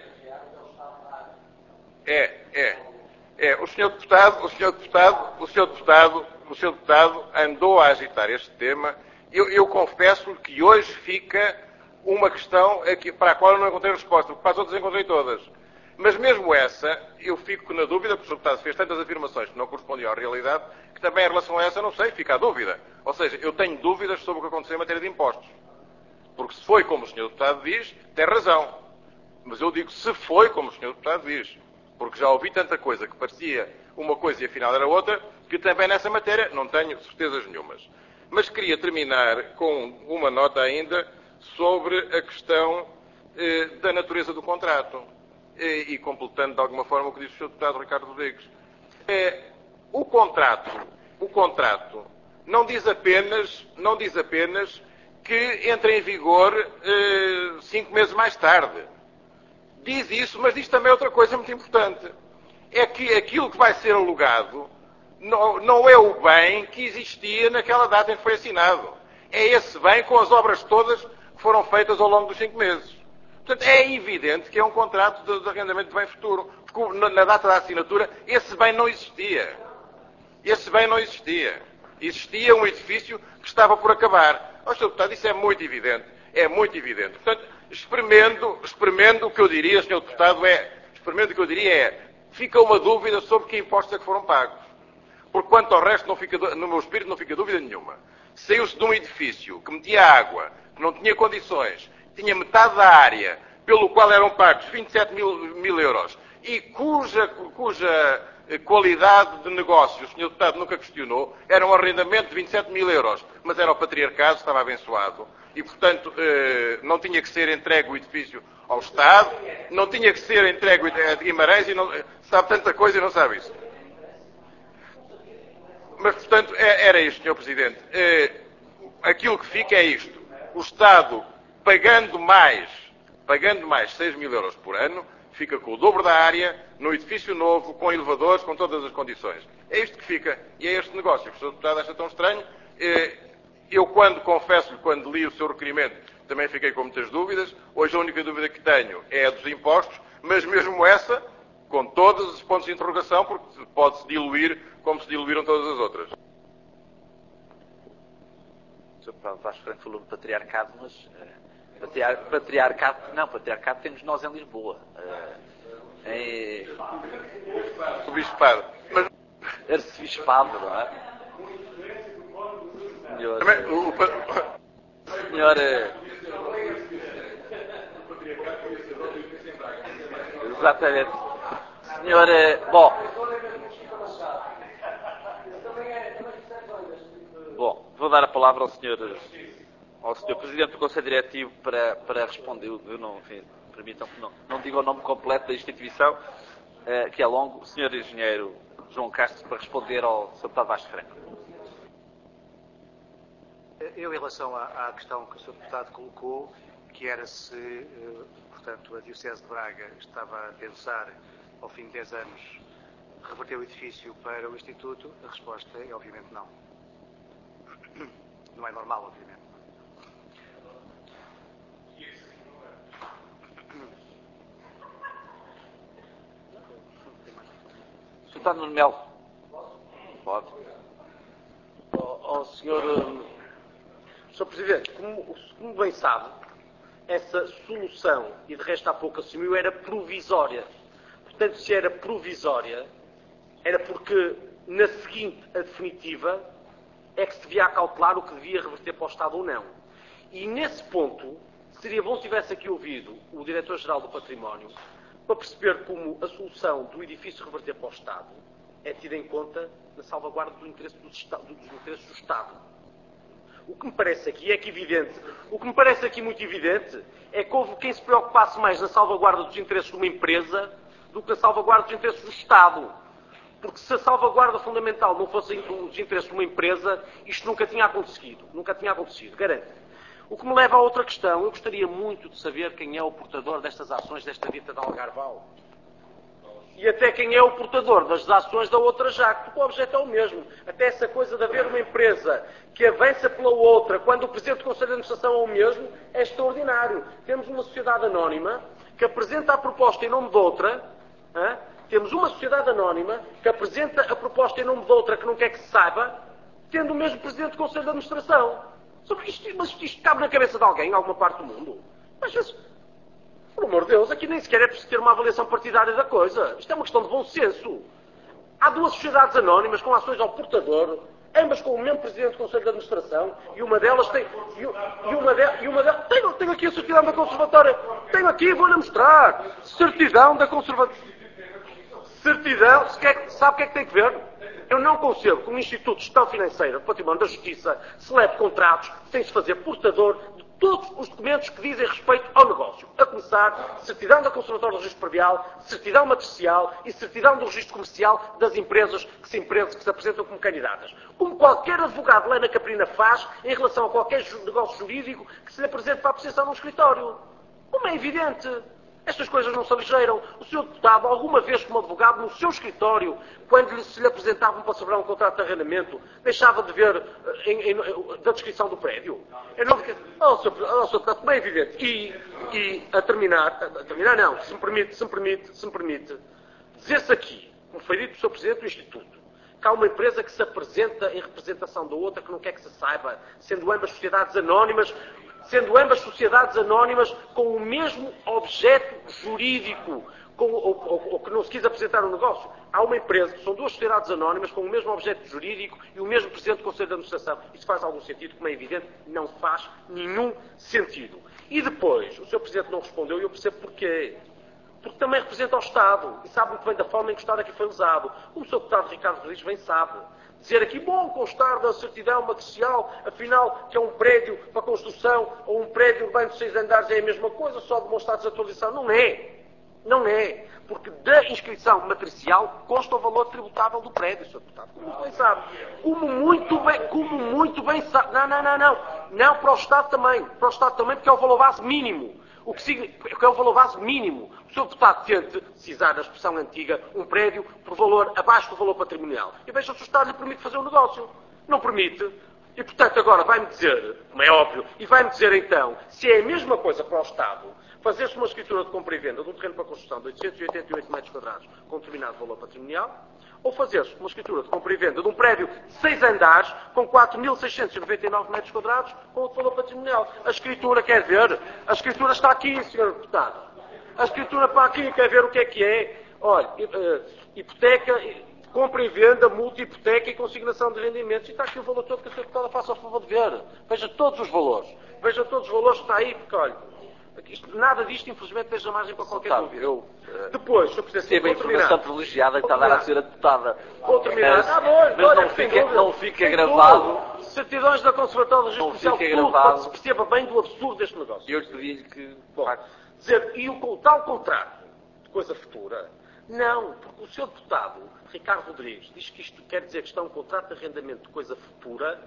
S5: é, é, é. O senhor deputado, o senhor deputado, o senhor deputado, o senhor deputado andou a agitar este tema. Eu, eu confesso que hoje fica uma questão aqui, para a qual eu não encontrei resposta, porque para as outras encontrei todas. Mas mesmo essa, eu fico na dúvida, porque o senhor Deputado fez tantas afirmações que não correspondiam à realidade, que também em relação a essa não sei, fica a dúvida. Ou seja, eu tenho dúvidas sobre o que aconteceu em matéria de impostos. Porque se foi como o senhor Deputado diz, tem razão. Mas eu digo se foi como o senhor Deputado diz. Porque já ouvi tanta coisa que parecia uma coisa e afinal era outra, que também nessa matéria não tenho certezas nenhumas. Mas queria terminar com uma nota ainda sobre a questão eh, da natureza do contrato. E, e completando de alguma forma o que disse o senhor Deputado Ricardo Rodrigues. É, o contrato, o contrato não diz apenas, não diz apenas que entra em vigor eh, cinco meses mais tarde. Diz isso, mas diz também outra coisa muito importante. É que aquilo que vai ser alugado não, não é o bem que existia naquela data em que foi assinado. É esse bem com as obras todas que foram feitas ao longo dos cinco meses. Portanto, é evidente que é um contrato de, de arrendamento de bem futuro. Porque na, na data da assinatura, esse bem não existia. Esse bem não existia. Existia um edifício que estava por acabar. Ó, senhor Deputado, isso é muito evidente. É muito evidente. Portanto, experimento, experimento o que eu diria, senhor Deputado, é, experimento o que eu diria é, fica uma dúvida sobre que impostos é que foram pagos. Porque quanto ao resto, não fica, no meu espírito, não fica dúvida nenhuma. Saiu-se de um edifício que metia água, que não tinha condições, tinha metade da área, pelo qual eram pagos vinte e sete mil euros, e cuja, cuja qualidade de negócio o senhor Deputado nunca questionou, era um arrendamento de vinte e sete mil euros, mas era o patriarcado, estava abençoado, e portanto não tinha que ser entregue o edifício ao Estado, não tinha que ser entregue a Guimarães, e não, sabe tanta coisa e não sabe isso. Mas, portanto, era isto, senhor Presidente. Aquilo que fica é isto. O Estado, pagando mais, pagando mais seis mil euros por ano, fica com o dobro da área, no edifício novo, com elevadores, com todas as condições. É isto que fica. E é este negócio que o senhor Deputado acha tão estranho. Eu, quando, confesso-lhe, quando li o seu requerimento, também fiquei com muitas dúvidas. Hoje a única dúvida que tenho é a dos impostos, mas mesmo essa, com todos os pontos de interrogação, porque pode-se diluir como se diluíram todas as outras.
S1: O senhor Vasco Franco falou de patriarcado, mas uh, patriar, patriarcado, não, patriarcado temos nós em Lisboa. Uh, em...
S5: O bispado. Mas...
S1: Arcebispado, não é? Senhor...
S5: Também, o, o...
S1: Senhor... Uh... Exatamente. Senhor... Uh... Bom... Bom, vou dar a palavra ao senhor, ao senhor Presidente do Conselho Diretivo para, para responder. Eu não, enfim, permitam que não, não diga o nome completo da instituição, uh, que é longo. O senhor Engenheiro João Castro, para responder ao senhor Deputado Vasco Franco.
S3: Eu, em relação à, à questão que o senhor Deputado colocou, que era se, eh, portanto, a Diocese de Braga estava a pensar, ao fim de dez anos, reverter o edifício para o Instituto, a resposta é, obviamente, não. Não é normal, obviamente.
S1: Deputado Nuno Melo. Pode.
S2: Ó, senhor, senhor Presidente, como, como bem sabe, essa solução, e de resto há pouco assumiu, era provisória. Portanto, se era provisória, era porque, na seguinte, a definitiva, é que se devia acautelar o que devia reverter para o Estado ou não. E nesse ponto, seria bom se tivesse aqui ouvido o Diretor-Geral do Património para perceber como a solução do edifício reverter para o Estado é tida em conta na salvaguarda do interesse dos, Estado, dos interesses do Estado. O que me parece aqui é que evidente, o que me parece aqui muito evidente é que houve quem se preocupasse mais na salvaguarda dos interesses de uma empresa do que na salvaguarda dos interesses do Estado. Porque se a salvaguarda fundamental não fosse os interesses de uma empresa, isto nunca tinha acontecido. Nunca tinha acontecido, garanto. O que me leva a outra questão. Eu gostaria muito de saber quem é o portador destas ações desta dita de Algarval. E até quem é o portador das ações da outra Jacto, porque o objeto é o mesmo. Até essa coisa de haver uma empresa que avança pela outra quando o Presidente do Conselho de Administração é o mesmo, é extraordinário. Temos uma sociedade anónima que apresenta a proposta em nome de outra. Hein? Temos uma sociedade anónima que apresenta a proposta em nome de outra que não quer que se saiba, tendo o mesmo Presidente do Conselho de Administração. Isto, mas isto cabe na cabeça de alguém, em alguma parte do mundo? Mas, por amor de Deus, aqui nem sequer é preciso ter uma avaliação partidária da coisa. Isto é uma questão de bom senso. Há duas sociedades anónimas com ações ao portador, ambas com o mesmo Presidente do Conselho de Administração, e uma delas tem... E, e uma delas... E uma delas tenho, tenho aqui a certidão da Conservatória. Tenho aqui, vou-lhe mostrar. Certidão da Conservatória. Certidão, sabe o que é que tem que ver? Eu não concebo que um Instituto de Gestão Financeira do Património da Justiça celebre contratos sem se fazer portador de todos os documentos que dizem respeito ao negócio. A começar, certidão da Conservatória do Registro Predial, certidão matricial e certidão do Registro Comercial das empresas que se, empresas que se apresentam como candidatas. Como qualquer advogado de Lena Caprina faz em relação a qualquer negócio jurídico que se lhe apresente para a apreciação num escritório. Como é evidente. Estas coisas não se aligeiram. O senhor Deputado, alguma vez como advogado, no seu escritório, quando lhe, se lhe apresentavam para celebrar um contrato de arrendamento, deixava de ver em, em, da descrição do prédio? Eu não... Oh, senhor, oh, senhor Deputado, como é evidente. E, e a terminar, a terminar não, se me permite, se me permite, se me permite, dizer-se aqui, como foi dito pelo senhor Presidente do Instituto, que há uma empresa que se apresenta em representação da outra que não quer que se saiba, sendo ambas sociedades anónimas, sendo ambas sociedades anónimas com o mesmo objeto jurídico, com, ou, ou, ou que não se quis apresentar um negócio. Há uma empresa, são duas sociedades anónimas com o mesmo objeto jurídico e o mesmo Presidente do Conselho de Administração. Isso faz algum sentido? Como é evidente, não faz nenhum sentido. E depois, o senhor Presidente não respondeu e eu percebo porquê. Porque também representa o Estado e sabe muito bem da forma em que o Estado aqui foi usado. Como o senhor Deputado Ricardo Rodrigues bem sabe. Dizer aqui, bom, constar da certidão matricial, afinal, que é um prédio para construção ou um prédio urbano de seis andares é a mesma coisa, só demonstrar desatualização. Não é. Não é. Porque da inscrição matricial consta o valor tributável do prédio, senhor Deputado. Como muito bem sabe. Como muito bem, como muito bem sabe. Não, não, não, não. Não para o Estado também. Para o Estado também, porque é o valor base mínimo. O que significa, é o valor base mínimo. O senhor Deputado tente, se usar a expressão antiga, um prédio por valor abaixo do valor patrimonial. E veja se o Estado lhe permite fazer um negócio. Não permite. E, portanto, agora vai-me dizer, como é óbvio, e vai-me dizer então, se é a mesma coisa para o Estado, fazer-se uma escritura de compra e venda de um terreno para construção de oitocentos e oitenta e oito metros quadrados com determinado valor patrimonial, ou fazer-se uma escritura de compra e venda de um prédio de seis andares com quatro mil seiscentos e noventa e nove metros quadrados com outro valor patrimonial. A escritura, quer ver? A escritura está aqui, senhor Deputado. A escritura está aqui, quer ver o que é que é? Olha, hipoteca, compra e venda, multa, hipoteca e consignação de rendimentos. E está aqui o valor todo que a senhora Deputada faça o favor de ver. Veja todos os valores. Veja todos os valores, está aí, porque olha, isto, nada disto, infelizmente, deixa margem para qualquer
S1: Deputado,
S2: dúvida.
S1: Eu, uh,
S2: Depois, se eu quiser
S1: percebo a informação privilegiada que está a dar à senhora Deputada.
S2: Vou terminar.
S1: Mas,
S2: ah, bom,
S1: mas
S2: olha,
S1: não,
S2: sem
S1: fica,
S2: dúvida.
S1: não fica
S2: Sem
S1: gravado.
S2: Tudo. Certidões da Conservatória do Registro
S1: Não
S2: Comercial,
S1: fica
S2: tudo,
S1: gravado.
S2: para que se perceba bem do absurdo deste negócio.
S1: E eu lhe pedi que...
S2: Bom, dizer, e o tal contrato de coisa futura? Não, porque o senhor Deputado, Ricardo Rodrigues, diz que isto quer dizer que está um contrato de arrendamento de coisa futura,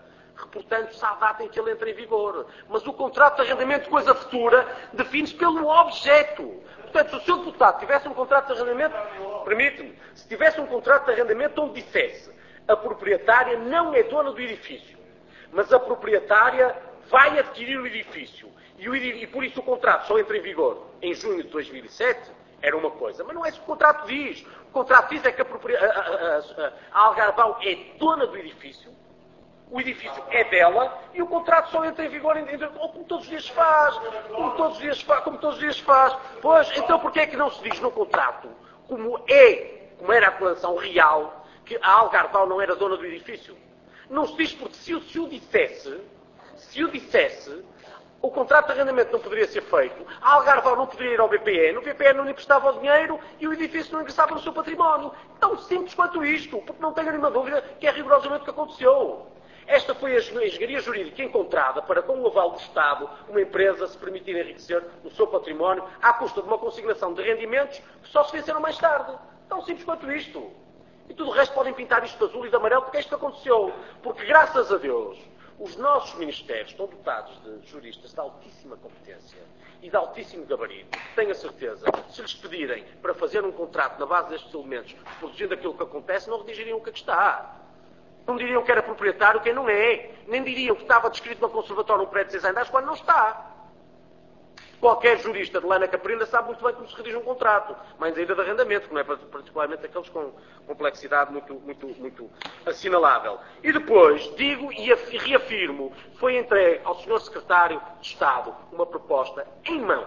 S2: reportando-se à data em que ele entra em vigor. Mas o contrato de arrendamento de coisa futura define-se pelo objeto. Portanto, se o senhor deputado tivesse um contrato de arrendamento, permite-me, se tivesse um contrato de arrendamento onde dissesse a proprietária não é dona do edifício, mas a proprietária vai adquirir o edifício e, o edifício, e por isso o contrato só entra em vigor em junho de dois mil e sete, era uma coisa. Mas não é isso que o contrato diz. O contrato diz é que a, a, a, a, a Algarval é dona do edifício, o edifício é dela e o contrato só entra em vigor em, em, ou como todos os dias faz, como todos os dias faz, como todos os dias faz. Pois, então porquê é que não se diz no contrato, como é, como era a declaração real, que a Algarval não era dona do edifício? Não se diz porque se, se o dissesse, se o dissesse, o contrato de arrendamento não poderia ser feito, a Algarval não poderia ir ao B P N, o B P N não lhe emprestava o dinheiro e o edifício não ingressava no seu património. Tão simples quanto isto, porque não tenho nenhuma dúvida que é rigorosamente o que aconteceu. Esta foi a engenharia jurídica encontrada para, com o aval do Estado, uma empresa se permitir enriquecer no seu património à custa de uma consignação de rendimentos que só se venceram mais tarde. Tão simples quanto isto. E tudo o resto podem pintar isto de azul e de amarelo porque é isto que aconteceu. Porque, graças a Deus, os nossos ministérios estão dotados de juristas de altíssima competência e de altíssimo gabarito. Tenho a certeza, se lhes pedirem para fazer um contrato na base destes elementos, produzindo aquilo que acontece, não redigiriam o que aqui está. Não diriam que era proprietário quem não é. Nem diriam que estava descrito no conservatório um prédio de seis andares quando não está. Qualquer jurista de lana caprina sabe muito bem como se redige um contrato, mais ainda de arrendamento, que não é particularmente aqueles com complexidade muito, muito, muito assinalável. E depois, digo e reafirmo, foi entregue ao senhor Secretário de Estado uma proposta em mão.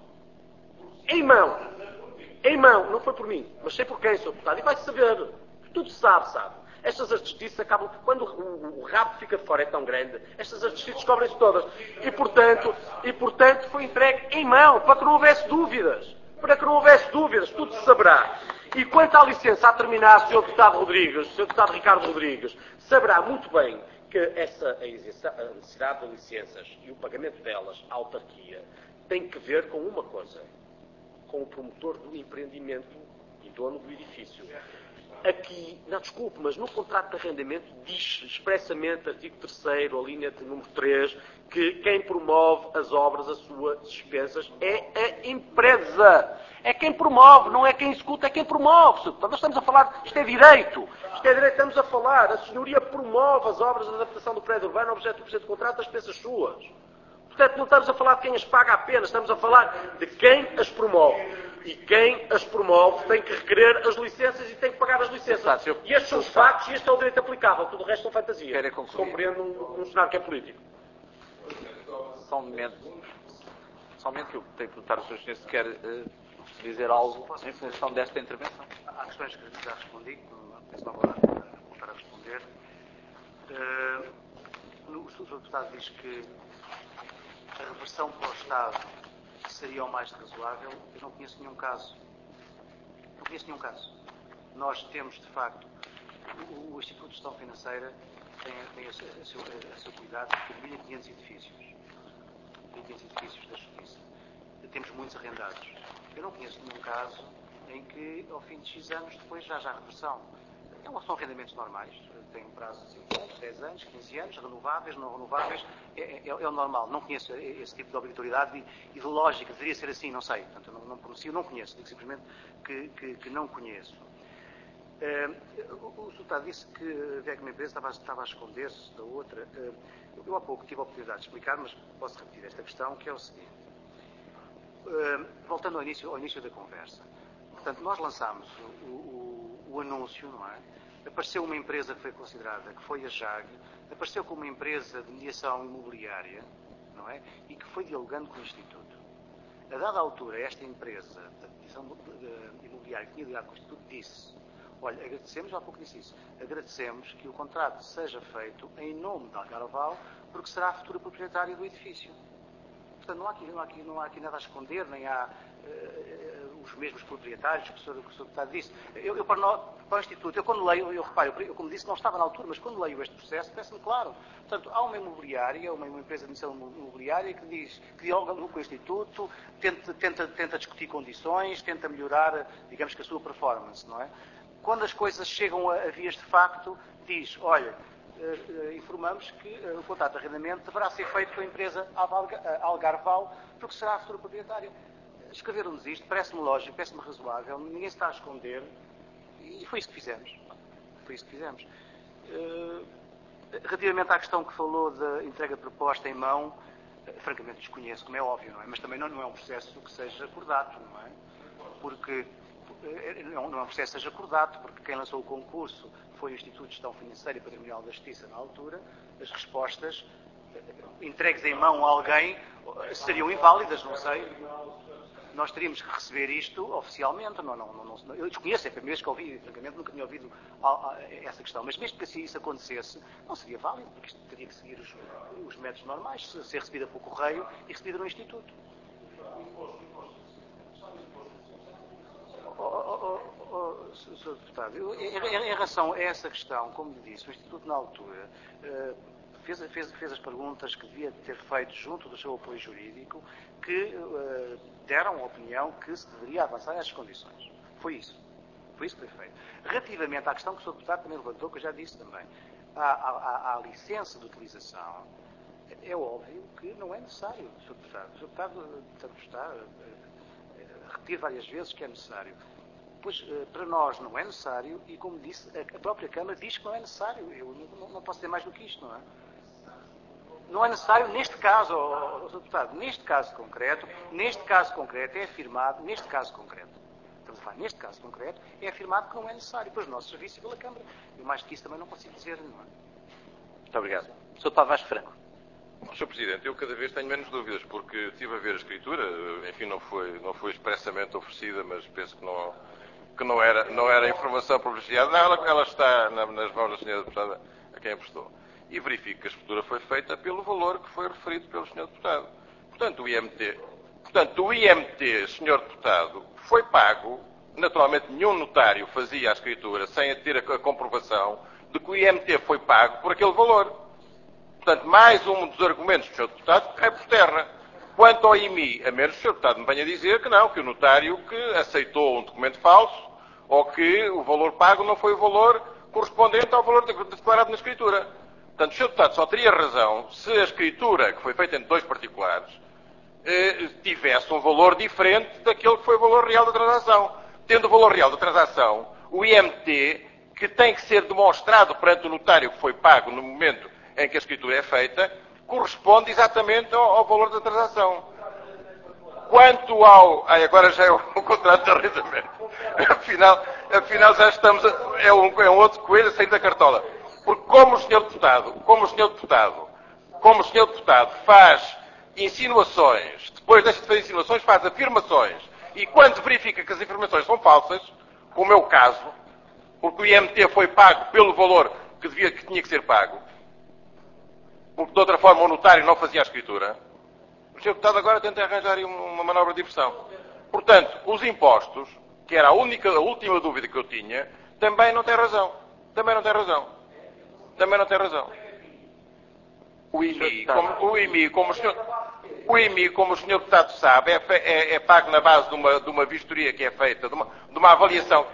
S2: Em mão. Em mão. Não foi por mim, mas sei por quem, senhor Deputado. E vai-se saber. Tudo se sabe, sabe. Estas artistices acabam, quando o, o rabo fica de fora é tão grande, estas artistices descobrem-se todas. E portanto, e, portanto, foi entregue em mão, para que não houvesse dúvidas. Para que não houvesse dúvidas, tudo se saberá. E quanto à licença, a terminar, senhor Deputado Rodrigues, senhor Deputado Ricardo Rodrigues, saberá muito bem que essa, a necessidade de licenças e o pagamento delas à autarquia tem que ver com uma coisa, com o promotor do empreendimento e dono do edifício. Aqui, não, desculpe, mas no contrato de arrendamento diz expressamente, artigo terceiro, a linha de número três, que quem promove as obras, as suas dispensas, é a empresa. É quem promove, não é quem executa, é quem promove. Portanto, nós estamos a falar, isto é direito. Isto é direito, estamos a falar. A senhoria promove as obras de adaptação do prédio urbano, objeto do presente contrato, das dispensas suas. Portanto, não estamos a falar de quem as paga apenas, estamos a falar de quem as promove. E quem as promove tem que requerer as licenças e tem que pagar as licenças. Tá, senhor, e estes são os factos e este é o direito aplicável. Tudo o resto são fantasias. Compreendo um, um cenário que é político.
S1: Só um momento. Só um momento que eu tenho que perguntar ao senhor senhor se quer uh, dizer algo em função desta intervenção.
S3: Há questões que já respondi, penso não vou voltar a responder. Uh, o senhor Deputado diz que a reversão para o Estado seria o mais razoável. Eu não conheço nenhum caso. Não conheço nenhum caso. Nós temos, de facto, o, o Instituto de Gestão Financeira tem, tem a, seu, a, seu, a seu cuidado de mil e quinhentos edifícios. mil e quinhentos edifícios da Justiça. Temos muitos arrendados. Eu não conheço nenhum caso em que, ao fim de X anos, depois já haja reversão. São arrendamentos normais, têm um prazo de cinco anos, dez anos, quinze anos, renováveis, não renováveis, é, é, é o normal. Não conheço esse tipo de obrigatoriedade e, e de lógica, deveria ser assim, não sei. Portanto, eu não, não pronuncio, não conheço, digo simplesmente que, que, que não conheço. Uh, o, o Deputado disse que havia que uma empresa estava, estava a esconder-se da outra. Uh, eu há pouco tive a oportunidade de explicar, mas posso repetir esta questão, que é o seguinte. Uh, voltando ao início, ao início da conversa. Portanto, nós lançámos o, o, o anúncio, não é? Apareceu uma empresa que foi considerada, que foi a J A G, apareceu como uma empresa de mediação imobiliária, não é? E que foi dialogando com o Instituto. A dada altura, esta empresa de mediação imobiliária que tinha dialogado com o Instituto disse: olha, agradecemos, há pouco disse isso, agradecemos que o contrato seja feito em nome da Algarval, porque será a futura proprietária do edifício. Portanto, não há aqui, não há aqui, não há aqui nada a esconder, nem há uh, os mesmos proprietários que o senhor, que o senhor Deputado disse. Eu, eu para, no, para o Instituto, eu quando leio, eu reparo, eu, como disse, não estava na altura, mas quando leio este processo, parece-me claro. Portanto, há uma imobiliária, uma, uma empresa de emissão imobiliária que diz, que dialoga com o Instituto, tenta, tenta, tenta discutir condições, tenta melhorar, digamos que a sua performance, não é? Quando as coisas chegam a, a vias de facto, diz, olha, uh, informamos que uh, o contrato de arrendamento deverá ser feito com a empresa Algarval, porque será a futura proprietária. Escreveram-nos isto, parece-me lógico, parece-me razoável, ninguém se está a esconder, e foi isso que fizemos. Foi isso que fizemos. Uh, relativamente à questão que falou da entrega de proposta em mão, uh, francamente desconheço, como é óbvio, não é? Mas também não, não é um processo que seja acordado, não é? Porque não, não é um processo que seja acordado, porque quem lançou o concurso foi o Instituto de Gestão Financeira e Patrimonial da Justiça na altura. As respostas uh, entregues em mão a alguém uh, seriam inválidas, não sei. Nós teríamos que receber isto oficialmente. Não, não, não, não, eu desconheço, é a primeira vez que ouvi, francamente nunca tinha ouvido a, a, essa questão, mas mesmo que assim isso acontecesse, não seria válido, porque isto teria que seguir os, os métodos normais, ser recebida por correio e recebida no Instituto. Oh, oh, oh, oh, senhor Deputado, eu, em, em relação a essa questão, como lhe disse, o Instituto na altura uh, fez, fez, fez as perguntas que devia ter feito junto do seu apoio jurídico, que uh, deram a opinião que se deveria avançar a essas condições. Foi isso. Foi isso que foi feito. Relativamente à questão que o senhor Deputado também levantou, que eu já disse também, à, à, à licença de utilização, é óbvio que não é necessário, senhor Deputado. O senhor Deputado tanto está, uh, repetido várias vezes que é necessário. Pois, uh, para nós não é necessário e, como disse, a, a própria Câmara diz que não é necessário. Eu não, não posso ter mais do que isto, não é? Não é necessário neste caso, oh, oh, senhor Deputado, neste caso concreto, neste caso concreto é afirmado, neste caso concreto, estamos a falar, neste caso concreto, é afirmado que não é necessário pelos nossos serviços e pela Câmara. Eu mais do que isso também não consigo dizer, não é?
S1: Muito obrigado. senhor Deputado Vasco Franco.
S5: senhor Presidente, eu cada vez tenho menos dúvidas, porque estive a ver a escritura, enfim, não foi, não foi expressamente oferecida, mas penso que não, que não, era, não era informação privilegiada. Não, ela, ela está na, nas mãos da senhora Deputada a quem emprestou. E verifico que a escritura foi feita pelo valor que foi referido pelo senhor Deputado. Portanto, o I M T, portanto, o I M T, senhor Deputado, foi pago. Naturalmente, nenhum notário fazia a escritura sem ter a, a comprovação de que o I M T foi pago por aquele valor. Portanto, mais um dos argumentos do senhor Deputado cai por terra. Quanto ao I M I, a menos que o senhor Deputado me venha dizer que não, que o notário que aceitou um documento falso ou que o valor pago não foi o valor correspondente ao valor declarado na escritura. Portanto, o senhor Deputado só teria razão se a escritura, que foi feita entre dois particulares, eh, tivesse um valor diferente daquele que foi o valor real da transação. Tendo o valor real da transação, o I M T, que tem que ser demonstrado perante o notário que foi pago no momento em que a escritura é feita, corresponde exatamente ao, ao valor da transação. Quanto ao... Ai, agora já é o, o contrato de arrendamento. Afinal, afinal já estamos... A, é, um, é um outro coelho sem da cartola. Porque como o senhor Deputado, como o senhor Deputado, como o senhor Deputado faz insinuações, depois deixa de fazer insinuações, faz afirmações, e quando verifica que as afirmações são falsas, como é o caso, porque o I M T foi pago pelo valor que, devia, que tinha que ser pago, porque de outra forma o notário não fazia a escritura, o senhor Deputado agora tenta arranjar uma manobra de diversão. Portanto, os impostos, que era a única, a última dúvida que eu tinha, também não tem razão. Também não tem razão. Também não tem razão. O I M I, como o, I M I, como o, senhor, o I M I, como o senhor Deputado sabe, é, é, é pago na base de uma, de uma vistoria que é feita, de uma, de uma avaliação.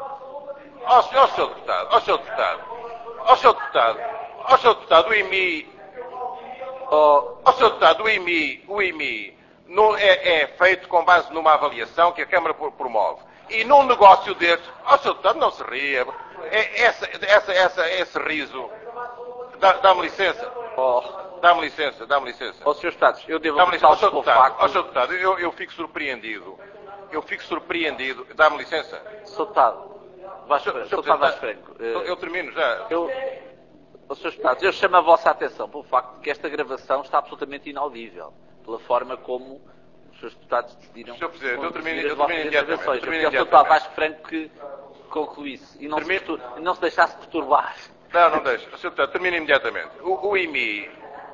S5: Ó oh, senhor, senhor Deputado, ó oh, senhor Deputado, ó oh, senhor Deputado, ó oh, senhor Deputado, o I M I, ó oh, senhor Deputado, o I M I, o I M I no, é, é feito com base numa avaliação que a Câmara promove. E num negócio desse, ó oh, senhor Deputado, não se ria. É, essa, essa, essa, esse riso, dá, dá-me licença,
S1: Oh.
S5: dá-me licença, dá-me licença.
S1: Ó, senhor Deputados, eu devo
S5: dá-me licença, ó, senhor
S1: pelo
S5: Deputado,
S1: facto...
S5: ó, senhor Deputado, eu, eu fico surpreendido, eu fico surpreendido, dá-me licença.
S1: senhor Deputado, Vasco Franco,
S5: eu, eu termino já.
S1: Eu, ó, senhor Deputados, eu chamo a vossa atenção pelo facto de que esta gravação está absolutamente inaudível, pela forma como os senhores deputados decidiram...
S5: senhor Presidente, eu termino,
S1: eu
S5: termino imediatamente.
S1: Eu queria o senhor Deputado Vasco Franco que concluísse e não, se, não se deixasse perturbar.
S5: Não, não deixa. senhor Deputado, termino imediatamente. O, o I M I,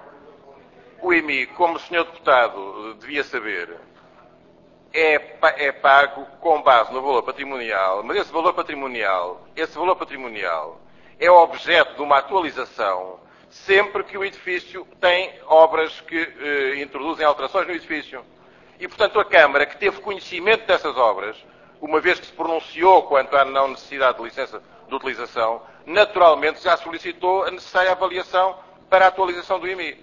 S5: o I M I, como o senhor Deputado devia saber, é, é pago com base no valor patrimonial, mas esse valor patrimonial, esse valor patrimonial é objeto de uma atualização sempre que o edifício tem obras que eh, introduzem alterações no edifício. E, portanto, a Câmara, que teve conhecimento dessas obras, uma vez que se pronunciou quanto à não necessidade de licença de utilização, naturalmente já solicitou a necessária avaliação para a atualização do I M I.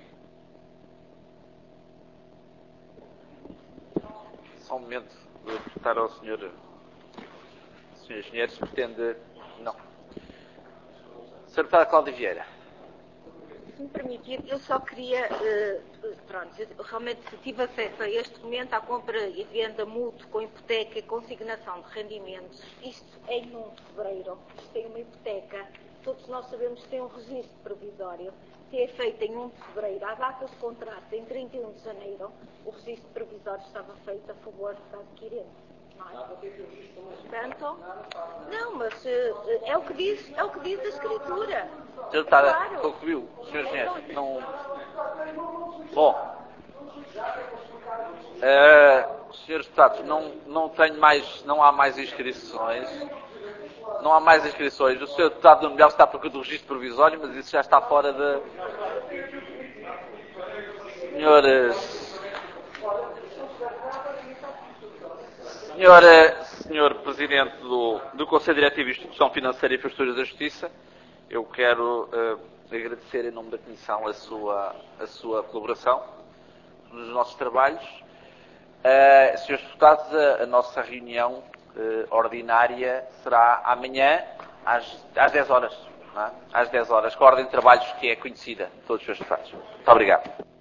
S1: Só um momento, vou perguntar ao senhor, senhor Engenheiro se pretende... Não. senhor Deputado Cláudia Vieira.
S6: Se me permitir, eu só queria, uh, pronto, eu realmente tive acesso a este documento, à compra e venda mútuo com hipoteca e consignação de rendimentos. Isto é em um de fevereiro, isto tem uma hipoteca, todos nós sabemos que tem um registro provisório, que é feito em um de fevereiro, à data de contrato, em trinta e um de janeiro, o registro provisório estava feito a favor da adquirente. Não é? Portanto, não, mas uh, é o que diz, é o que diz a escritura.
S1: senhor Deputado,
S6: Claro.
S1: concluiu. senhor Engenheiro, não... Bom, uh, senhores Deputados, não, não tenho mais, não há mais inscrições. Não há mais inscrições. O senhor Deputado do Melhor está à procura do registro provisório, mas isso já está fora de... Senhores... Senhor, senhor Presidente do, do Conselho Diretivo de Instituição Financeira e Infraestruturas da Justiça, eu quero uh, agradecer em nome da Comissão a sua, a sua colaboração nos nossos trabalhos. Uh, senhores Deputados, a, a nossa reunião uh, ordinária será amanhã às, às dez horas, não é? Às dez horas, com a ordem de trabalhos que é conhecida de todos os senhores Deputados. Muito obrigado.